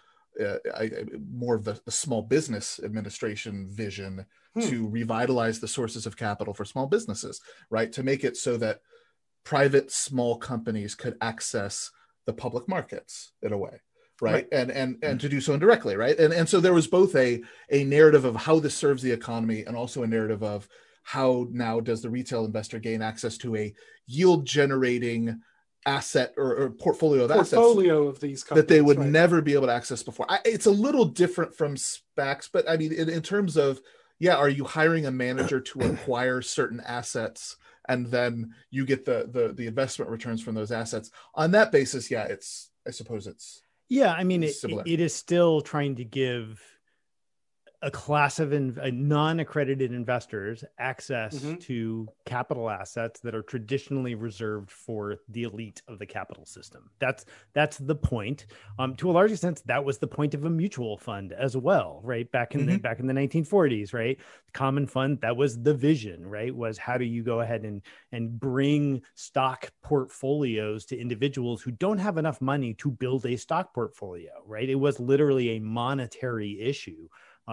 more of the Small Business Administration vision to revitalize the sources of capital for small businesses, right? To make it so that private small companies could access the public markets in a way. Right. And to do so indirectly. Right. And so there was both a narrative of how this serves the economy and also a narrative of how now does the retail investor gain access to a yield generating asset or portfolio of these companies that they would never be able to access before. It's a little different from SPACs, but I mean, in terms of, are you hiring a manager to acquire certain assets and then you get the investment returns from those assets on that basis? I suppose it's. Yeah, I mean, it is still trying to give a class of non-accredited investors access Mhm. to capital assets that are traditionally reserved for the elite of the capital system. That's the point. To a large extent, that was the point of a mutual fund as well, right? Back in the 1940s, right? Common fund, that was the vision, right? Was how do you go ahead and bring stock portfolios to individuals who don't have enough money to build a stock portfolio, right? It was literally a monetary issue.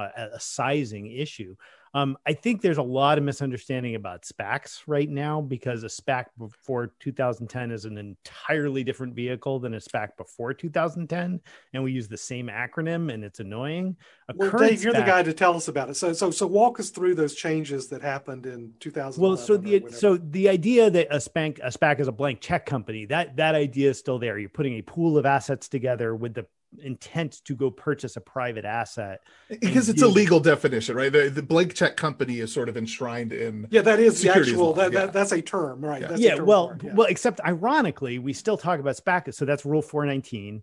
A sizing issue. I think there's a lot of misunderstanding about SPACs right now, because a SPAC before 2010 is an entirely different vehicle than a SPAC before 2010, and we use the same acronym, and it's annoying. Well, Dave, you're the guy to tell us about it. So walk us through those changes that happened in 2011. Well, so the idea that a SPAC is a blank check company, that idea is still there. You're putting a pool of assets together with the intent to go purchase a private asset, because it's a legal definition, right? The blank check company is sort of enshrined in that is the actual law. That's a term, right? Well, except ironically we still talk about SPACs, so that's Rule 419.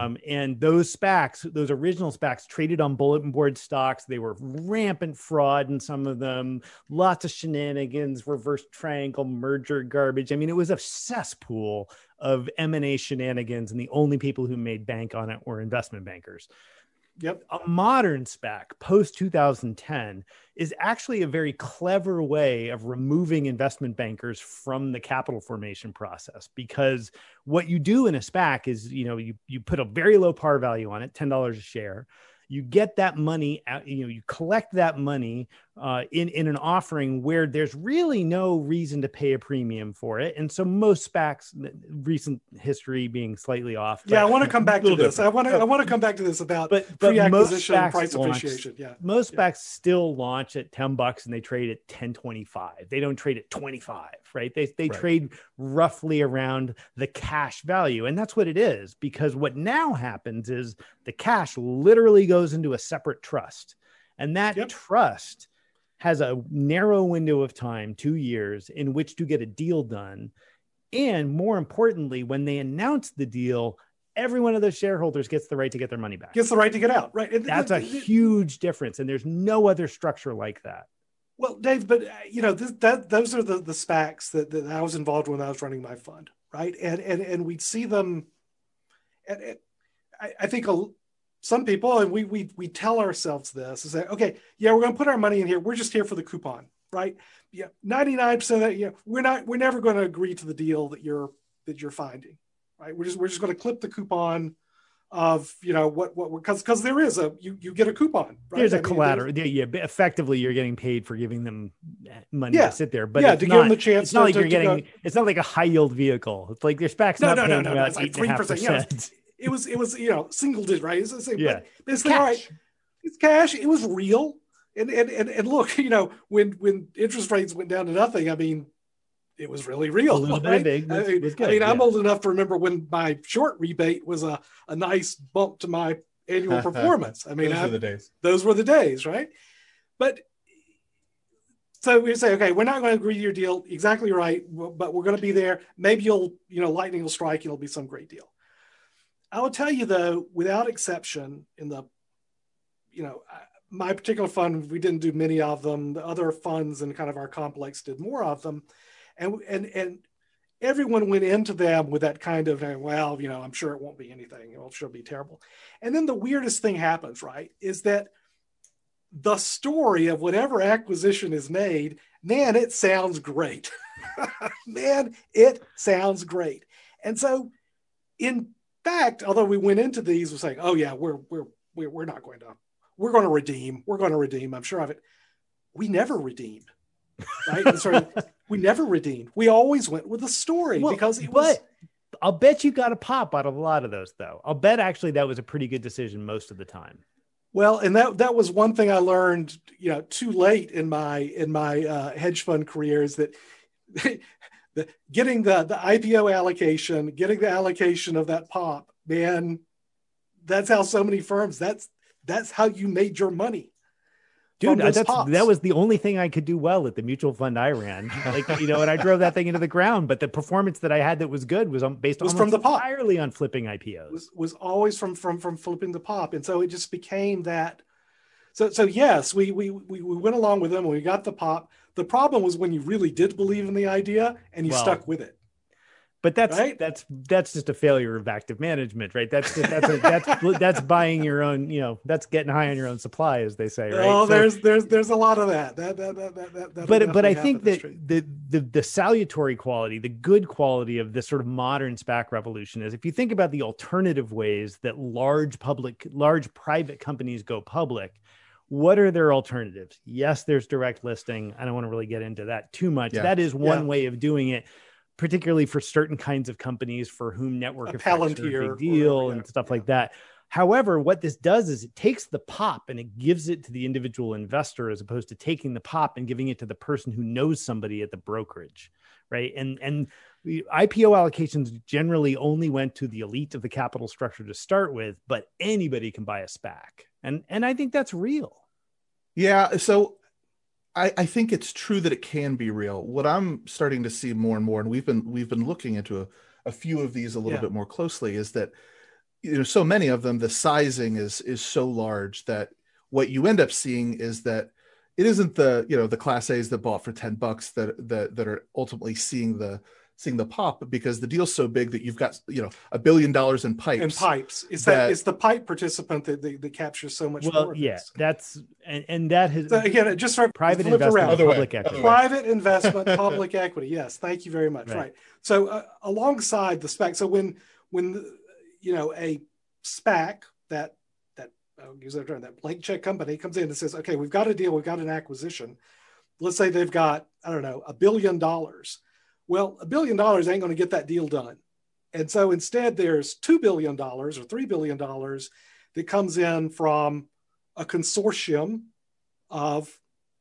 And those SPACs, those original SPACs, traded on bulletin board stocks. They were rampant fraud in some of them, lots of shenanigans, reverse triangle merger garbage. I mean, it was a cesspool of M&A shenanigans, and the only people who made bank on it were investment bankers. Yep. A modern SPAC post 2010 is actually a very clever way of removing investment bankers from the capital formation process, because what you do in a SPAC is, you put a very low par value on it, $10 a share. You get that money out, you collect that money in an offering where there's really no reason to pay a premium for it. And so most SPACs, recent history being slightly off. Yeah, I want to come back to this. I want to come back to this about pre-acquisition price appreciation. Yeah, most SPACs still launch at $10 and they trade at $10.25. They don't trade at 25, right? They trade roughly around the cash value, and that's what it is. Because what now happens is the cash literally goes into a separate trust, and that trust has a narrow window of time, 2 years, in which to get a deal done. And more importantly, when they announce the deal, every one of those shareholders gets the right to get their mony back. Gets the right to get out, right? That's a huge difference, and there's no other structure like that. Well, Dave, but those are the SPACs that I was involved when I was running my fund, right? And we'd see them. And I think some people, and we tell ourselves this, is that, okay, yeah, we're going to put our money in here. We're just here for the coupon, right? Yeah, 99% of that, we're never going to agree to the deal that you're finding, right? We're just going to clip the coupon of because there is you get a coupon, right? There's a collateral. Effectively you're getting paid for giving them money to sit there, but to give them the chance. It's not like you're getting. It's not like a high yield vehicle. It's like their SPAC's not paying about 8.5%. It was single digit, right? It's cash. All right, it's cash. It was real, and look, when interest rates went down to nothing, I mean, it was really real. A little bit big. I'm old enough to remember when my short rebate was a nice bump to my annual performance. I mean, those were the days, right? But so we say, okay, we're not going to agree to your deal. Exactly right, but we're going to be there. Maybe lightning will strike. It'll be some great deal. I will tell you though, without exception, in the, my particular fund, we didn't do many of them. The other funds in kind of our complex did more of them. And everyone went into them with that kind of, well, I'm sure it won't be anything. It'll sure be terrible. And then the weirdest thing happens, right, is that the story of whatever acquisition is made, man, it sounds great. Man, it sounds great. And so in fact, although we went into these, we're saying, oh yeah, we're not going to, we're going to redeem. I'm sure of it. We never redeemed, right? We never redeemed. We always went with the story because it was. But I'll bet you got a pop out of a lot of those, though. I'll bet actually that was a pretty good decision most of the time. Well, and that was one thing I learned, too late in my hedge fund career, is that getting the IPO allocation, getting the allocation of that pop, man, that's how so many firms. That's how you made your money. Dude, that was the only thing I could do well at the mutual fund I ran. And I drove that thing into the ground. But the performance that I had that was good was based on from the pop, entirely on flipping IPOs. Was always from flipping the pop, and so it just became that. So yes, we went along with them and we got the pop. The problem was when you really did believe in the idea and you stuck with it. But that's right? that's just a failure of active management, right? That's buying your own, that's getting high on your own supply, as they say, right? Oh, there's a lot of that. But I think that the salutary quality, the good quality of this sort of modern SPAC revolution is, if you think about the alternative ways that large private companies go public, what are their alternatives? Yes, there's direct listing. I don't want to really get into that too much. Yeah. That is one way of doing it, particularly for certain kinds of companies for whom network effects are a big deal and stuff like that. However, what this does is it takes the pop and it gives it to the individual investor, as opposed to taking the pop and giving it to the person who knows somebody at the brokerage, right? And the IPO allocations generally only went to the elite of the capital structure to start with, but anybody can buy a SPAC. And I think that's real. Yeah, so I think it's true that it can be real. What I'm starting to see more and more, and we've been looking into a few of these a little bit more closely, is that so many of them, the sizing is so large that what you end up seeing is that it isn't the Class A's that bought for $10 that are ultimately seeing the pop, because the deal's so big that you've got $1 billion in pipes. And pipes. It's the pipe participant that captures so much more. Well, yeah, that's and that has again just for private investment, public equity. Private investment, public equity. Yes, thank you very much. Right. So alongside the SPAC, so when a SPAC that I'll use that term, that blank check company comes in and says, okay, we've got a deal, we've got an acquisition. Let's say they've got, I don't know, $1 billion. Well, $1 billion ain't going to get that deal done. And so instead there's $2 billion or $3 billion that comes in from a consortium of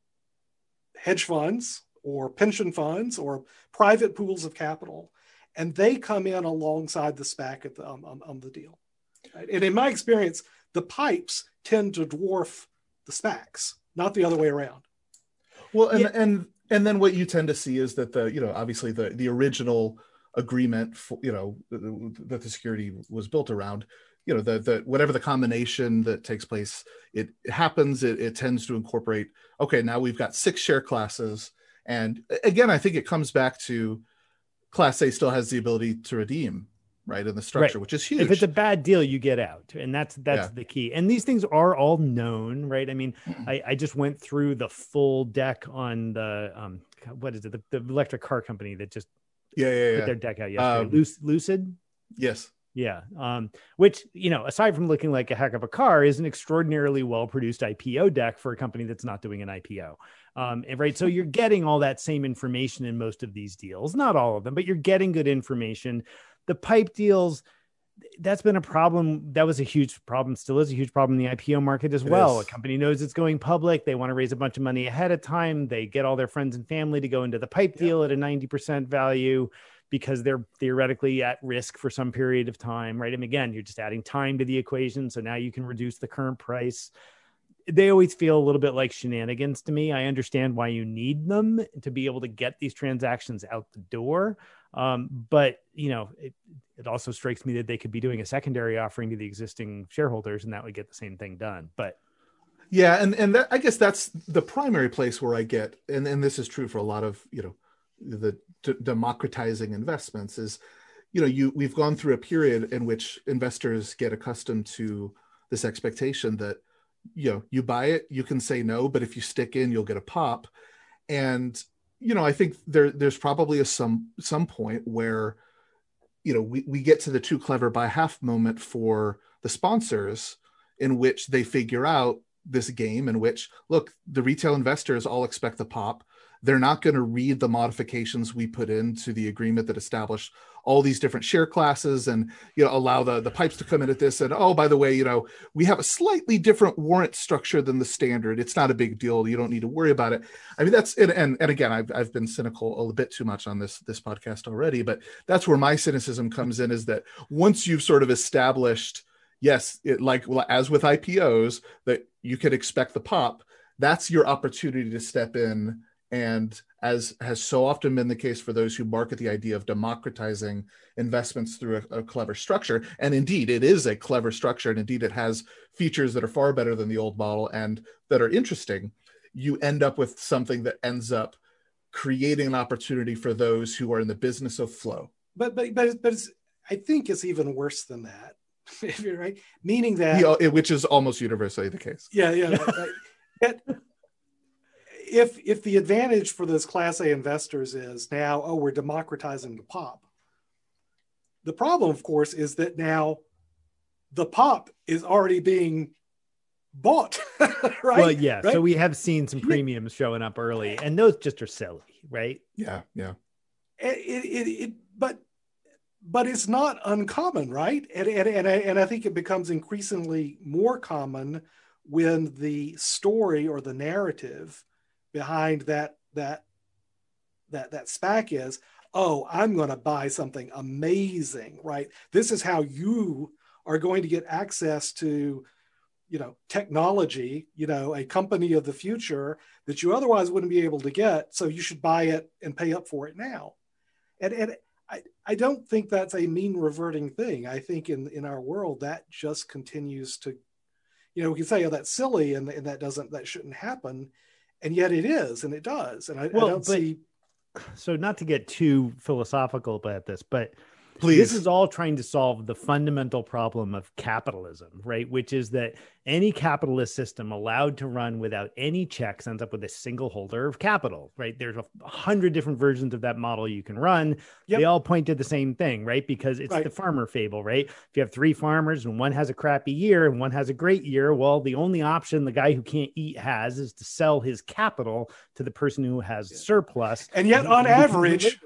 hedge funds or pension funds or private pools of capital. And they come in alongside the SPAC on the deal. Right? And in my experience, the pipes tend to dwarf the SPACs, not the other way around. Well, and then what you tend to see is that obviously the original agreement that the security was built around, the whatever the combination that takes place, it happens. It tends to incorporate. Okay, now we've got 6 share classes, and again, I think it comes back to Class A still has the ability to redeem, right, in the structure, which is huge. If it's a bad deal, you get out, and that's the key. And these things are all known, right? I mean, I just went through the full deck on the what is it, the electric car company that just put their deck out yesterday. Lucid. Yes. Yeah. Which, aside from looking like a heck of a car, is an extraordinarily well-produced IPO deck for a company that's not doing an IPO. Right. So you're getting all that same information in most of these deals, not all of them, but you're getting good information. The pipe deals, that's been a problem. That was a huge problem, still is a huge problem in the IPO market as well. A company knows it's going public. They want to raise a bunch of money ahead of time. They get all their friends and family to go into the pipe deal at a 90% value, because they're theoretically at risk for some period of time, right? And again, you're just adding time to the equation. So now you can reduce the current price. They always feel a little bit like shenanigans to me. I understand why you need them to be able to get these transactions out the door. But, it also strikes me that they could be doing a secondary offering to the existing shareholders, and that would get the same thing done. But yeah, and that, I guess that's the primary place where I get, and this is true for a lot of, the democratizing investments is, we've gone through a period in which investors get accustomed to this expectation that, you buy it, you can say no, but if you stick in, you'll get a pop. And, I think there's probably some point where, we get to the too clever by half moment for the sponsors, in which they figure out this game in which, look, the retail investors all expect the pop. They're not going to read the modifications we put into the agreement that established all these different share classes and, allow the pipes to come in at this. And, oh, by the way, we have a slightly different warrant structure than the standard. It's not a big deal. You don't need to worry about it. I mean, that's, and again, I've been cynical a little bit too much on this podcast already, but that's where my cynicism comes in, is that once you've sort of established, yes, as with IPOs, that you could expect the pop, that's your opportunity to step in And as has so often been the case for those who market the idea of democratizing investments through a clever structure, and indeed it is a clever structure, and indeed it has features that are far better than the old model and that are interesting, you end up with something that ends up creating an opportunity for those who are in the business of flow. But it's, I think it's even worse than that. Right? Meaning that, which is almost universally the case. Yeah. Right. If the advantage for those Class A investors is now, we're democratizing the pop. The problem, of course, is that now the pop is already being bought, right? Well, yeah. Right? So we have seen some premiums showing up early, and those just are silly, right? Yeah. But it's not uncommon, right? And I think it becomes increasingly more common when the story or the narrative behind that SPAC is, I'm going to buy something amazing, right? This is how you are going to get access to, technology, a company of the future that you otherwise wouldn't be able to get. So you should buy it and pay up for it now. And I don't think that's a mean reverting thing. I think in our world that just continues to, we can say, that's silly and that shouldn't happen. And yet it is, and it does. And I don't see. So not to get too philosophical about this, but please, this is all trying to solve the fundamental problem of capitalism, right? Which is that any capitalist system allowed to run without any checks ends up with a single holder of capital, right? There's 100 different versions of that model you can run. Yep. They all point to the same thing, right? Because it's the farmer fable, right? If you have 3 farmers and one has a crappy year and one has a great year, well, the only option the guy who can't eat has is to sell his capital to the person who has surplus. And yet on average,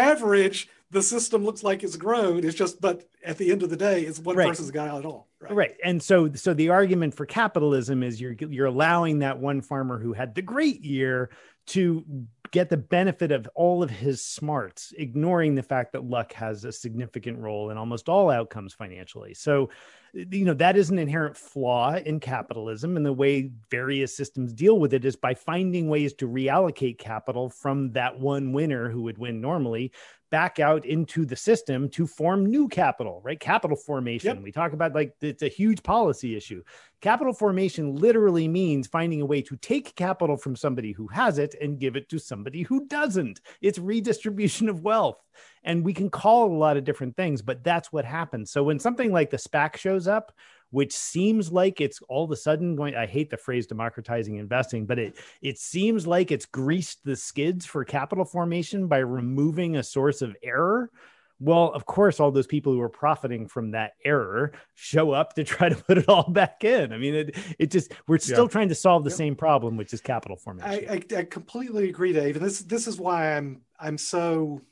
the system looks like it's grown. It's just, but at the end of the day, it's one person's got it all. Right. And so the argument for capitalism is you're allowing that one farmer who had the great year to get the benefit of all of his smarts, ignoring the fact that luck has a significant role in almost all outcomes financially. So, that is an inherent flaw in capitalism, and the way various systems deal with it is by finding ways to reallocate capital from that one winner who would win normally back out into the system to form new capital, right? Capital formation. Yep. We talk about it's a huge policy issue. Capital formation literally means finding a way to take capital from somebody who has it and give it to somebody who doesn't. It's redistribution of wealth. And we can call it a lot of different things, but that's what happens. So when something like the SPAC shows up, which seems like it's all of a sudden going, I hate the phrase democratizing investing, but it seems like it's greased the skids for capital formation by removing a source of error. Well, of course, all those people who are profiting from that error show up to try to put it all back in. I mean, we're still trying to solve the same problem, which is capital formation. I completely agree, Dave. And this is why I'm so,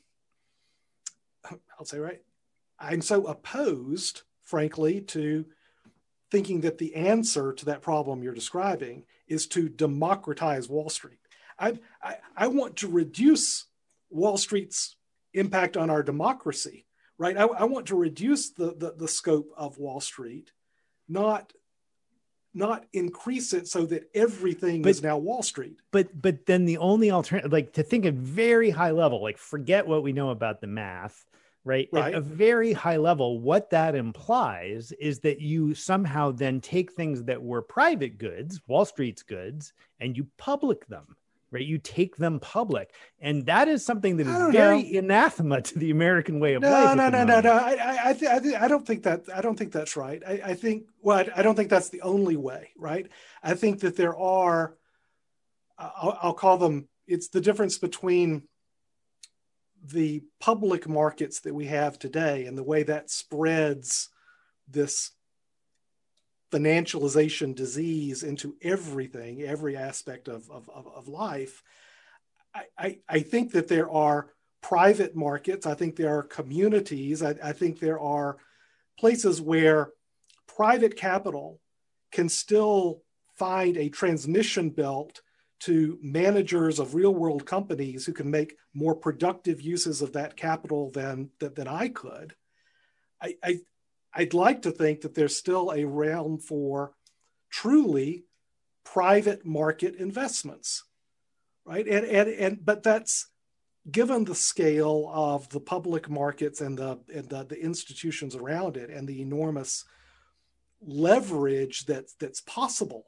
I'm so opposed, frankly, to thinking that the answer to that problem you're describing is to democratize Wall Street. I want to reduce Wall Street's impact on our democracy, right? I want to reduce the scope of Wall Street, not increase it so that everything is now Wall Street. But then the only alternative, to think at very high level, forget what we know about the math, right? At a very high level, what that implies is that you somehow then take things that were private goods, Wall Street's goods, and you public them, right? You take them public. And that is something that is very anathema to the American way of life. No. I don't think that's right. I think I don't think that's the only way, right? I think that there are, I'll call them, it's the difference between the public markets that we have today and the way that spreads this financialization disease into everything, every aspect of life. I think that there are private markets. I think there are communities. I think there are places where private capital can still find a transmission belt to managers of real world companies who can make more productive uses of that capital than I could. I'd like to think that there's still a realm for truly private market investments, right? But that's given the scale of the public markets and the institutions around it and the enormous leverage that's possible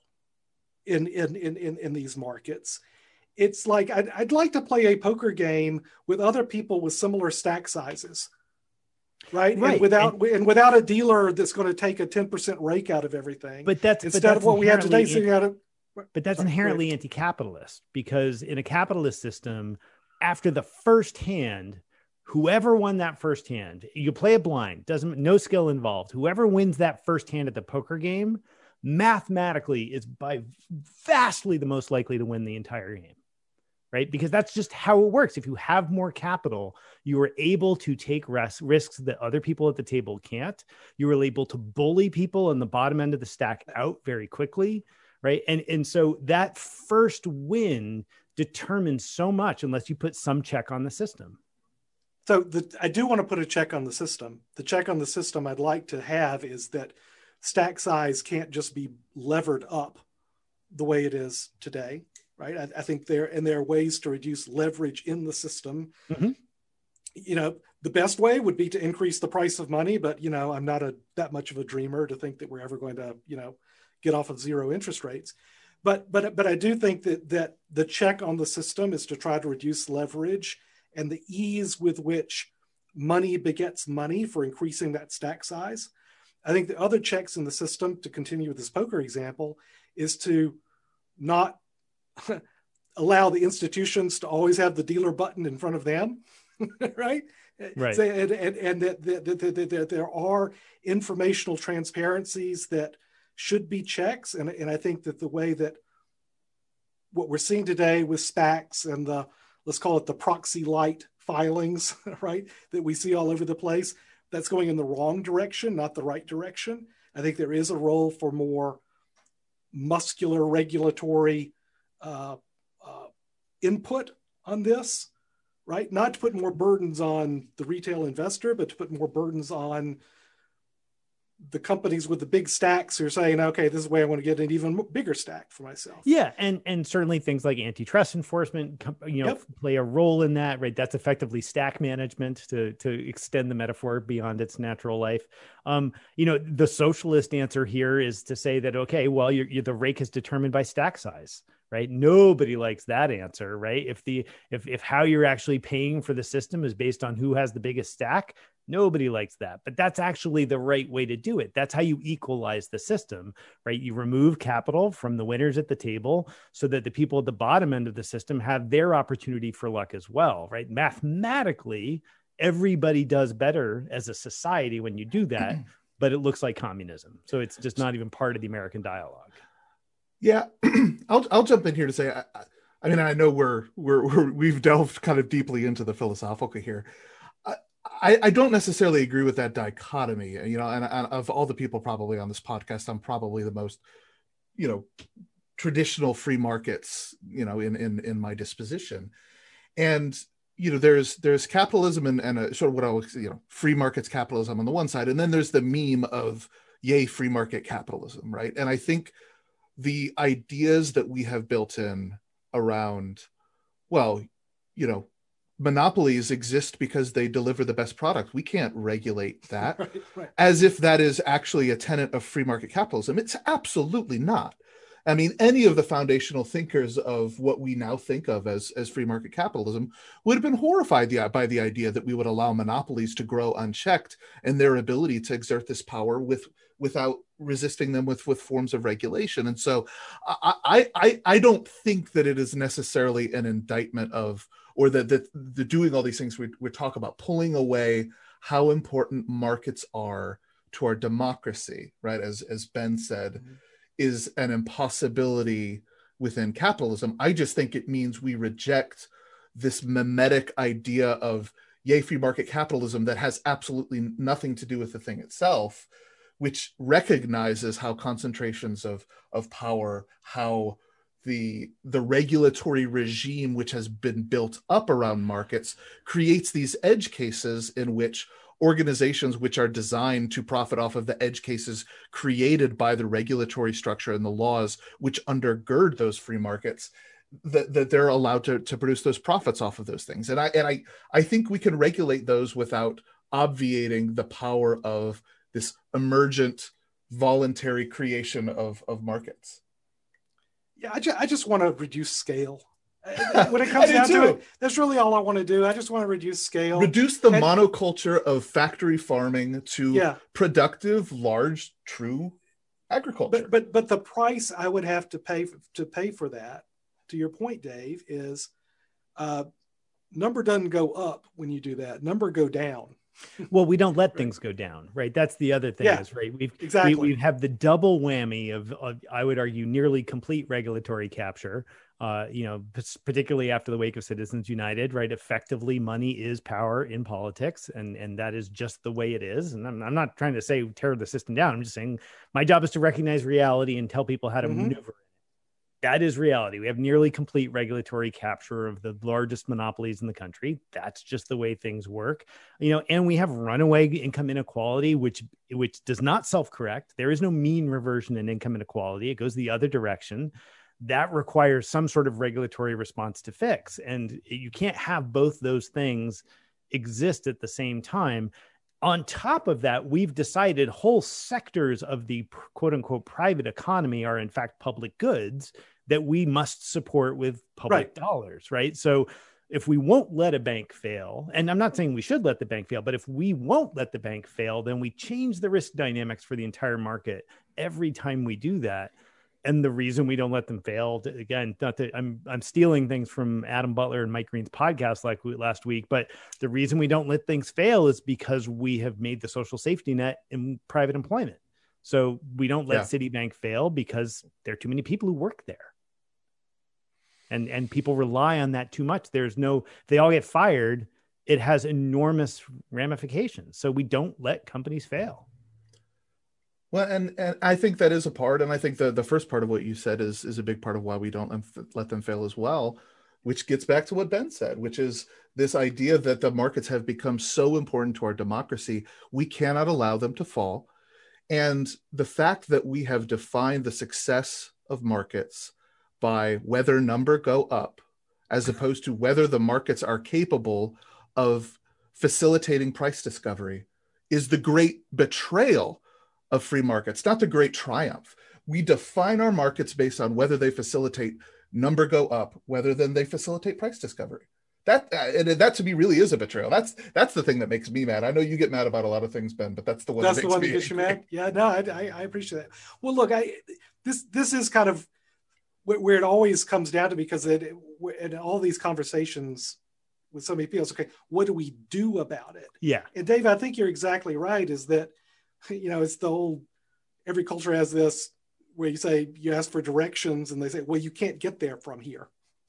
in these markets. It's like I'd like to play a poker game with other people with similar stack sizes, right? And without a dealer that's going to take a 10% rake out of everything. But that's instead of what we have today. But that's inherently anti-capitalist, because in a capitalist system, after the first hand, whoever won that first hand, you play it blind, no skill involved. Whoever wins that first hand at the poker game, mathematically is by vastly the most likely to win the entire game, right? Because that's just how it works. If you have more capital, you are able to take risks that other people at the table can't. You are able to bully people on the bottom end of the stack out very quickly, right? And so that first win determines so much unless you put some check on the system. So I do want to put a check on the system. The check on the system I'd like to have is that stack size can't just be levered up the way it is today, right? I think there are ways to reduce leverage in the system. Mm-hmm. You know, the best way would be to increase the price of money, but, you know, I'm not that much of a dreamer to think that we're ever going to, you know, get off of zero interest rates. But I do think that the check on the system is to try to reduce leverage and the ease with which money begets money for increasing that stack size. I think the other checks in the system, to continue with this poker example, is to not allow the institutions to always have the dealer button in front of them, right? Right. So, and that there are informational transparencies that should be checks. And I think that the way that what we're seeing today with SPACs and let's call it the proxy light filings, right, that we see all over the place, that's going in the wrong direction, not the right direction. I think there is a role for more muscular regulatory input on this, right? Not to put more burdens on the retail investor, but to put more burdens on the companies with the big stacks who are saying, okay, this is the way I want to get an even bigger stack for myself. Yeah. And certainly things like antitrust enforcement, play a role in that, right? That's effectively stack management to extend the metaphor beyond its natural life. The socialist answer here is to say that, okay, well, the rake is determined by stack size, right? Nobody likes that answer, right? If how you're actually paying for the system is based on who has the biggest stack, nobody likes that, but that's actually the right way to do it. That's how you equalize the system, right? You remove capital from the winners at the table so that the people at the bottom end of the system have their opportunity for luck as well, right? Mathematically, everybody does better as a society when you do that, but it looks like communism. So it's just not even part of the American dialogue. Yeah, I'll jump in here to say, I mean, I know we've delved kind of deeply into the philosophical here. I don't necessarily agree with that dichotomy, you know, and of all the people probably on this podcast, I'm probably the most, you know, traditional free markets, you know, in my disposition. And, you know, there's capitalism and a sort of what I would, you know, free markets capitalism on the one side. And then there's the meme of yay, free market capitalism, right? And I think the ideas that we have built in around, well, you know, monopolies exist because they deliver the best product. We can't regulate that right. As if that is actually a tenet of free market capitalism. It's absolutely not. I mean, any of the foundational thinkers of what we now think of as free market capitalism would have been horrified by the idea that we would allow monopolies to grow unchecked and their ability to exert this power without resisting them with forms of regulation. And so I don't think that it is necessarily an indictment of, or that the doing all these things we talk about, pulling away how important markets are to our democracy, right? As Ben said, mm-hmm. is an impossibility within capitalism. I just think it means we reject this mimetic idea of yay, free market capitalism that has absolutely nothing to do with the thing itself, which recognizes how concentrations of power, how the regulatory regime which has been built up around markets creates these edge cases in which organizations which are designed to profit off of the edge cases created by the regulatory structure and the laws which undergird those free markets, that they're allowed to produce those profits off of those things. And I think we can regulate those without obviating the power of this emergent voluntary creation of markets. Yeah, I just want to reduce scale. When it comes down to it, that's really all I want to do. I just want to reduce scale. Reduce the monoculture of factory farming to productive, large, true agriculture. But the price I would have to pay for that, to your point, Dave, is number doesn't go up when you do that. Number go down. Well, we don't let things go down, right? That's the other thing, is right. We have the double whammy of I would argue nearly complete regulatory capture. Particularly after the wake of Citizens United, right? Effectively, money is power in politics, and that is just the way it is. And I'm not trying to say tear the system down. I'm just saying my job is to recognize reality and tell people how to maneuver. That is reality. We have nearly complete regulatory capture of the largest monopolies in the country. That's just the way things work, and we have runaway income inequality, which does not self-correct. There is no mean reversion in income inequality. It goes the other direction. That requires some sort of regulatory response to fix. And you can't have both those things exist at the same time. On top of that, we've decided whole sectors of the quote unquote private economy are in fact public goods that we must support with public dollars, right? So if we won't let a bank fail, and I'm not saying we should let the bank fail, but if we won't let the bank fail, then we change the risk dynamics for the entire market every time we do that. And the reason we don't let them fail, again, not that I'm stealing things from Adam Butler and Mike Green's podcast last week, but the reason we don't let things fail is because we have made the social safety net in private employment. So we don't let Citibank fail because there are too many people who work there. And people rely on that too much. They all get fired. It has enormous ramifications. So we don't let companies fail. Well, and I think that is a part, and I think the first part of what you said is a big part of why we don't let them fail as well, which gets back to what Ben said, which is this idea that the markets have become so important to our democracy, we cannot allow them to fall. And the fact that we have defined the success of markets by whether number go up, as opposed to whether the markets are capable of facilitating price discovery, is the great betrayal of free markets, not the great triumph. We define our markets based on whether they facilitate number go up, whether then they facilitate price discovery. That to me really is a betrayal. That's the thing that makes me mad. I know you get mad about a lot of things, Ben, but that's the one that gets you mad. Yeah, no, I appreciate that. Well, look, this is kind of where it always comes down to, because in all these conversations with so many people, it's okay, what do we do about it? Yeah. And Dave, I think you're exactly right, is that, it's the whole, every culture has this where you ask for directions and they say, well, you can't get there from here.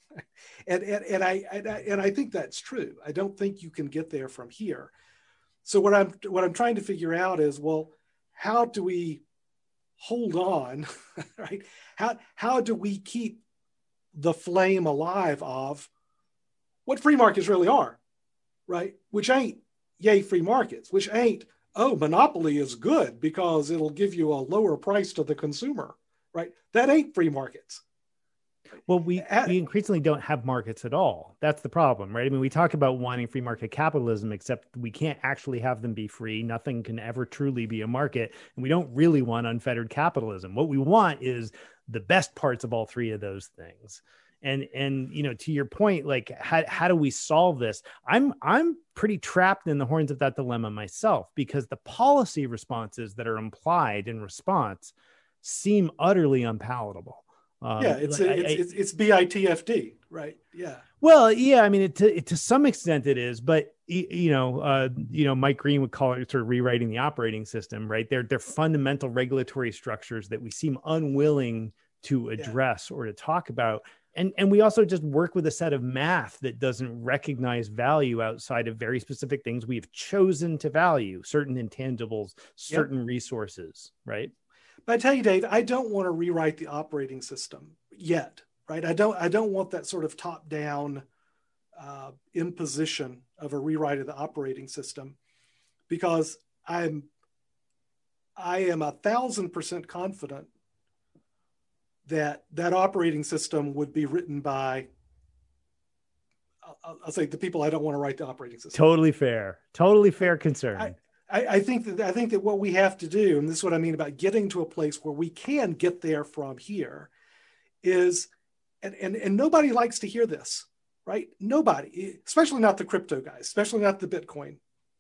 and I think that's true. I don't think you can get there from here. So what I'm trying to figure out is, well, how do we hold on, right? How do we keep the flame alive of what free markets really are, right? Which ain't yay free markets, which ain't, oh, monopoly is good because it'll give you a lower price to the consumer, right? That ain't free markets. Well, we increasingly don't have markets at all. That's the problem, right? I mean, we talk about wanting free market capitalism, except we can't actually have them be free. Nothing can ever truly be a market. And we don't really want unfettered capitalism. What we want is the best parts of all three of those things. And to your point, like, how do we solve this? I'm pretty trapped in the horns of that dilemma myself, because the policy responses that are implied in response seem utterly unpalatable. It's BITFD, right? Yeah. Well, yeah, I mean, to some extent it is, but Mike Green would call it sort of rewriting the operating system, right? They're fundamental regulatory structures that we seem unwilling to address or to talk about. And we also just work with a set of math that doesn't recognize value outside of very specific things we have chosen to value, certain intangibles, certain resources, right? But I tell you, Dave, I don't want to rewrite the operating system yet, right? I don't want that sort of top-down imposition of a rewrite of the operating system, because I am 1,000% confident that operating system would be written by, I'll say, the people I don't want to write the operating system. Totally fair concern. I think that what we have to do, and this is what I mean about getting to a place where we can get there from here, is, and nobody likes to hear this, right? Nobody, especially not the crypto guys, especially not the Bitcoin.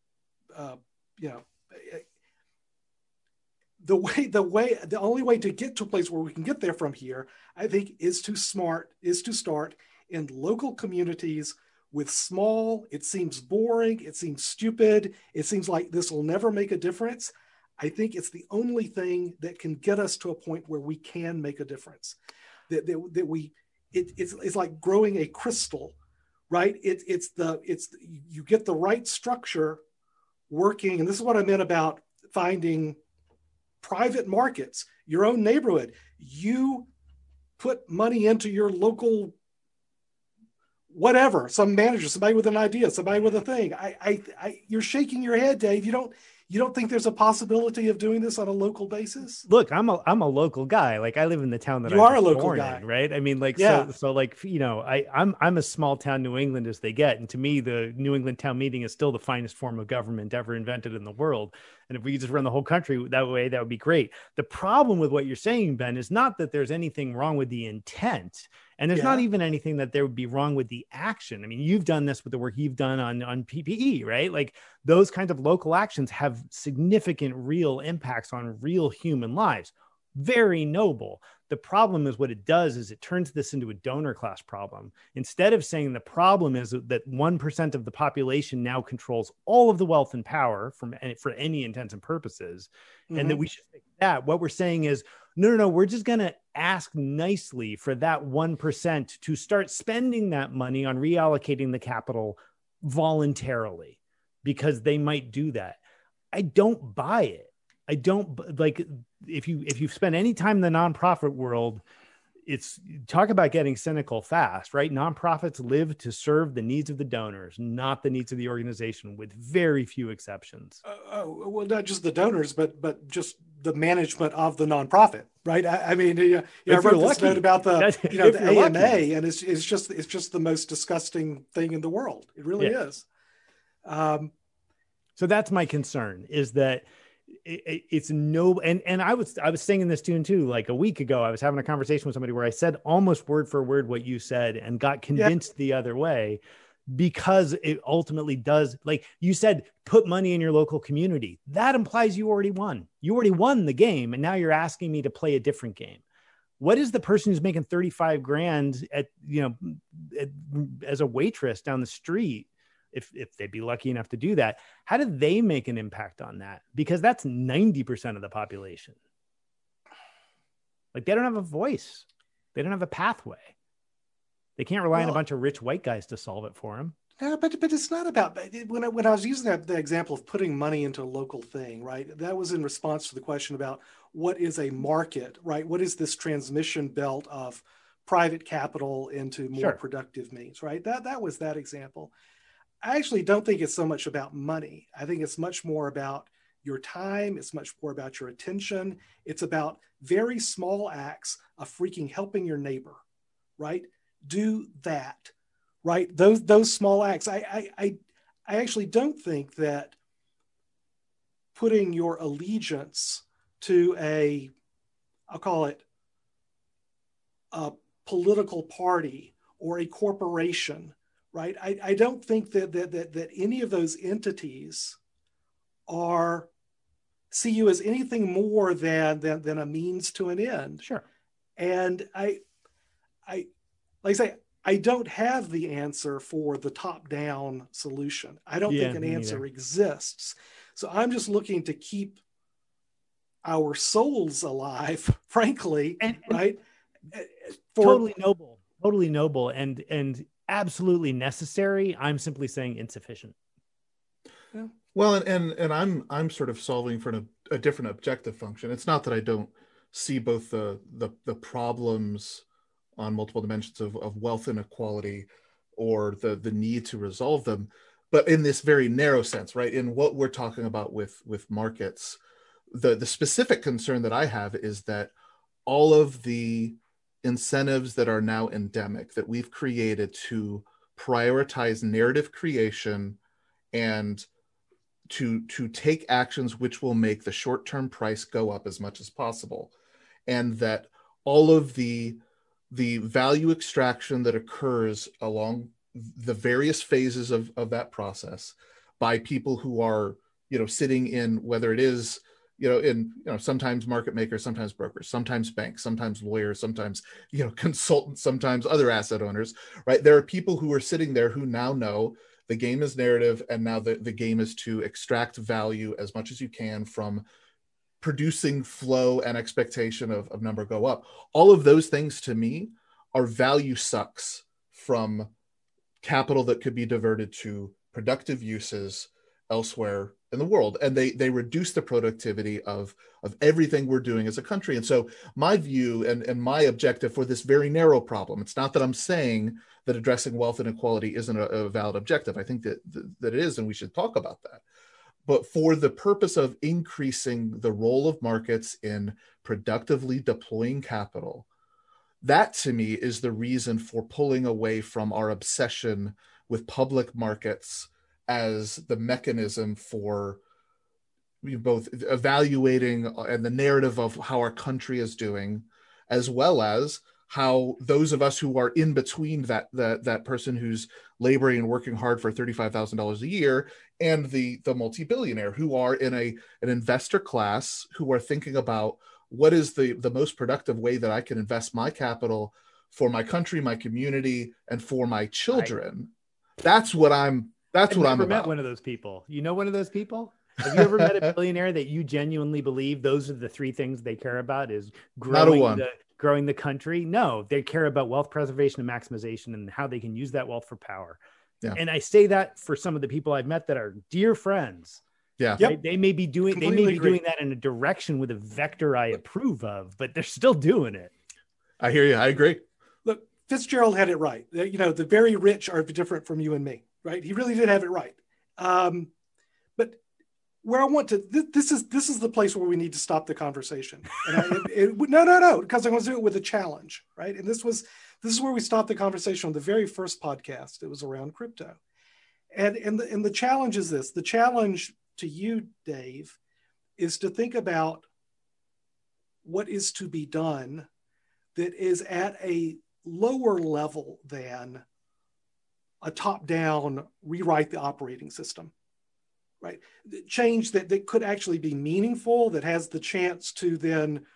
The only way to get to a place where we can get there from here, I think, is to start in local communities with small. It seems boring. It seems stupid. It seems like this will never make a difference. I think it's the only thing that can get us to a point where we can make a difference. It's like growing a crystal, right? You get the right structure working, and this is what I meant about finding private markets, your own neighborhood. You put money into your local whatever, some manager, somebody with an idea, somebody with a thing. You're shaking your head, Dave. You don't think there's a possibility of doing this on a local basis? Look, I'm a local guy. Like, I live in the town that you I are was a local born guy, in, right? I mean, like, yeah. so like, I'm a small town New England as they get, and to me, the New England town meeting is still the finest form of government ever invented in the world. And if we could just run the whole country that way, that would be great. The problem with what you're saying, Ben, is not that there's anything wrong with the intent. And there's not even anything that there would be wrong with the action. I mean, you've done this with the work you've done on PPE, right? Like, those kinds of local actions have significant real impacts on real human lives. Very noble. The problem is, what it does is it turns this into a donor class problem. Instead of saying the problem is that 1% of the population now controls all of the wealth and power for any intents and purposes, and that we should fix that, what we're saying is, no, we're just going to ask nicely for that 1% to start spending that money on reallocating the capital voluntarily, because they might do that. I don't buy it. I don't like, if you've spent any time in the nonprofit world, it's talk about getting cynical fast, right? Nonprofits live to serve the needs of the donors, not the needs of the organization, with very few exceptions. Well, not just the donors, but just the management of the nonprofit, right? I mean, I wrote this note about the AMA, and it's just the most disgusting thing in the world. It really is. So that's my concern, is that it's no, and I was saying this too, like a week ago, I was having a conversation with somebody where I said almost word for word what you said and got convinced the other way, because it ultimately does. Like you said, put money in your local community. That implies you already won. You already won the game. And now you're asking me to play a different game. What is the person who's making 35 grand as a waitress down the street, if they'd be lucky enough to do that, how do they make an impact on that? Because that's 90% of the population. Like, they don't have a voice. They don't have a pathway. They can't rely on a bunch of rich white guys to solve it for them. No, but it's not about, when I was using the example of putting money into a local thing, right? That was in response to the question about what is a market, right? What is this transmission belt of private capital into more productive means, right? That was that example. I actually don't think it's so much about money. I think it's much more about your time. It's much more about your attention. It's about very small acts of freaking helping your neighbor, right? Do that, right? Those small acts. I actually don't think that putting your allegiance to I'll call it a political party or a corporation, right? I don't think that any of those entities see you as anything more than a means to an end. Sure. And I like I say, I don't have the answer for the top-down solution. I don't think an answer exists. So I'm just looking to keep our souls alive, frankly, right? Totally noble, and absolutely necessary. I'm simply saying insufficient. Yeah. Well, and I'm sort of solving for a different objective function. It's not that I don't see both the problems on multiple dimensions of wealth inequality or the need to resolve them, but in this very narrow sense, right? In what we're talking about with markets, the specific concern that I have is that all of the incentives that are now endemic that we've created to prioritize narrative creation and to take actions which will make the short-term price go up as much as possible, and that all of the value extraction that occurs along the various phases of that process by people who are, sitting in, whether it is, sometimes market makers, sometimes brokers, sometimes banks, sometimes lawyers, sometimes, consultants, sometimes other asset owners, right? There are people who are sitting there who now know the game is narrative, and now the game is to extract value as much as you can from producing flow and expectation of number go up. All of those things to me are value sucks from capital that could be diverted to productive uses elsewhere in the world. And they reduce the productivity of everything we're doing as a country. And so my view and my objective for this very narrow problem, it's not that I'm saying that addressing wealth inequality isn't a valid objective. I think that it is, and we should talk about that. But for the purpose of increasing the role of markets in productively deploying capital, that to me is the reason for pulling away from our obsession with public markets as the mechanism for both evaluating and the narrative of how our country is doing, as well as how those of us who are in between that person who's laboring and working hard for $35,000 a year and the multi-billionaire who are in an investor class who are thinking about what is the most productive way that I can invest my capital for my country, my community, and for my children. That's what I'm about. I've never met one of those people. You know one of those people? Have you ever met a billionaire that you genuinely believe those are the three things they care about is growing the country? No, they care about wealth preservation and maximization and how they can use that wealth for power. Yeah. And I say that for some of the people I've met that are dear friends. Yeah. Right? They may be doing that in a direction with a vector I approve of, but they're still doing it. I hear you. I agree. Look, Fitzgerald had it right. The very rich are different from you and me, right? He really did have it right. But where I want to, this is the place where we need to stop the conversation. And no, because I want to do it with a challenge, right? And this is where we stopped the conversation on the very first podcast. It was around crypto. And the challenge is this. The challenge to you, Dave, is to think about what is to be done that is at a lower level than a top-down rewrite the operating system, right? Change that could actually be meaningful, that has the chance to then,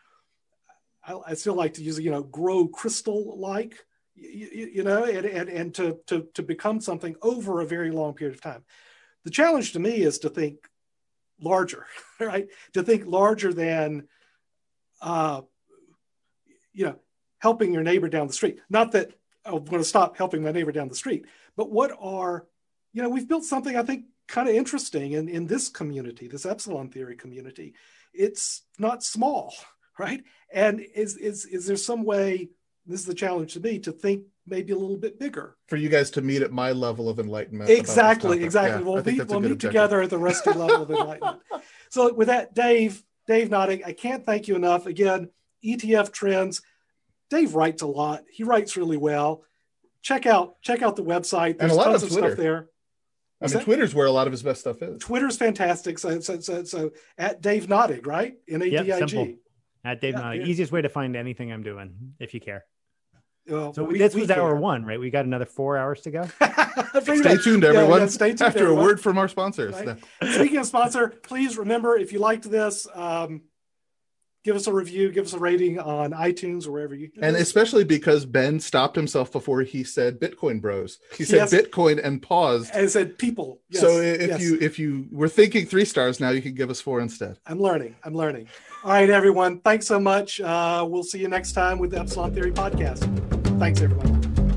I still like to use, grow crystal-like, and to become something over a very long period of time. The challenge to me is to think larger, right? To think larger than, helping your neighbor down the street. Not that I'm going to stop helping my neighbor down the street, but we've built something I think kind of interesting in this community, this Epsilon theory community. It's not small, right? And is there some way, this is the challenge to me, to think maybe a little bit bigger for you guys to meet at my level of enlightenment? Exactly. Yeah, we'll meet together at the Rusty level of enlightenment. So with that, Dave Notting, I can't thank you enough. Again, ETF Trends. Dave writes a lot. He writes really well. Check out the website. There's tons of stuff there. Twitter's where a lot of his best stuff is. Twitter's fantastic. So at Dave Notting, right? N-A-D-I-G. Yep, simple. At Dave Notting. Easiest way to find anything I'm doing, if you care. Well, so this was hour one, right? We got another 4 hours to go. Stay tuned, everyone. Stay tuned after everyone. A word from our sponsors. Right? Speaking of sponsor, please remember, if you liked this, give us a review, give us a rating on iTunes or wherever you. And especially because Ben stopped himself before he said Bitcoin bros. He said Bitcoin and paused. And said people. Yes, so if you were thinking 3 stars, now you can give us 4 instead. I'm learning. All right, everyone. Thanks so much. We'll see you next time with the Epsilon Theory podcast. Thanks, everyone.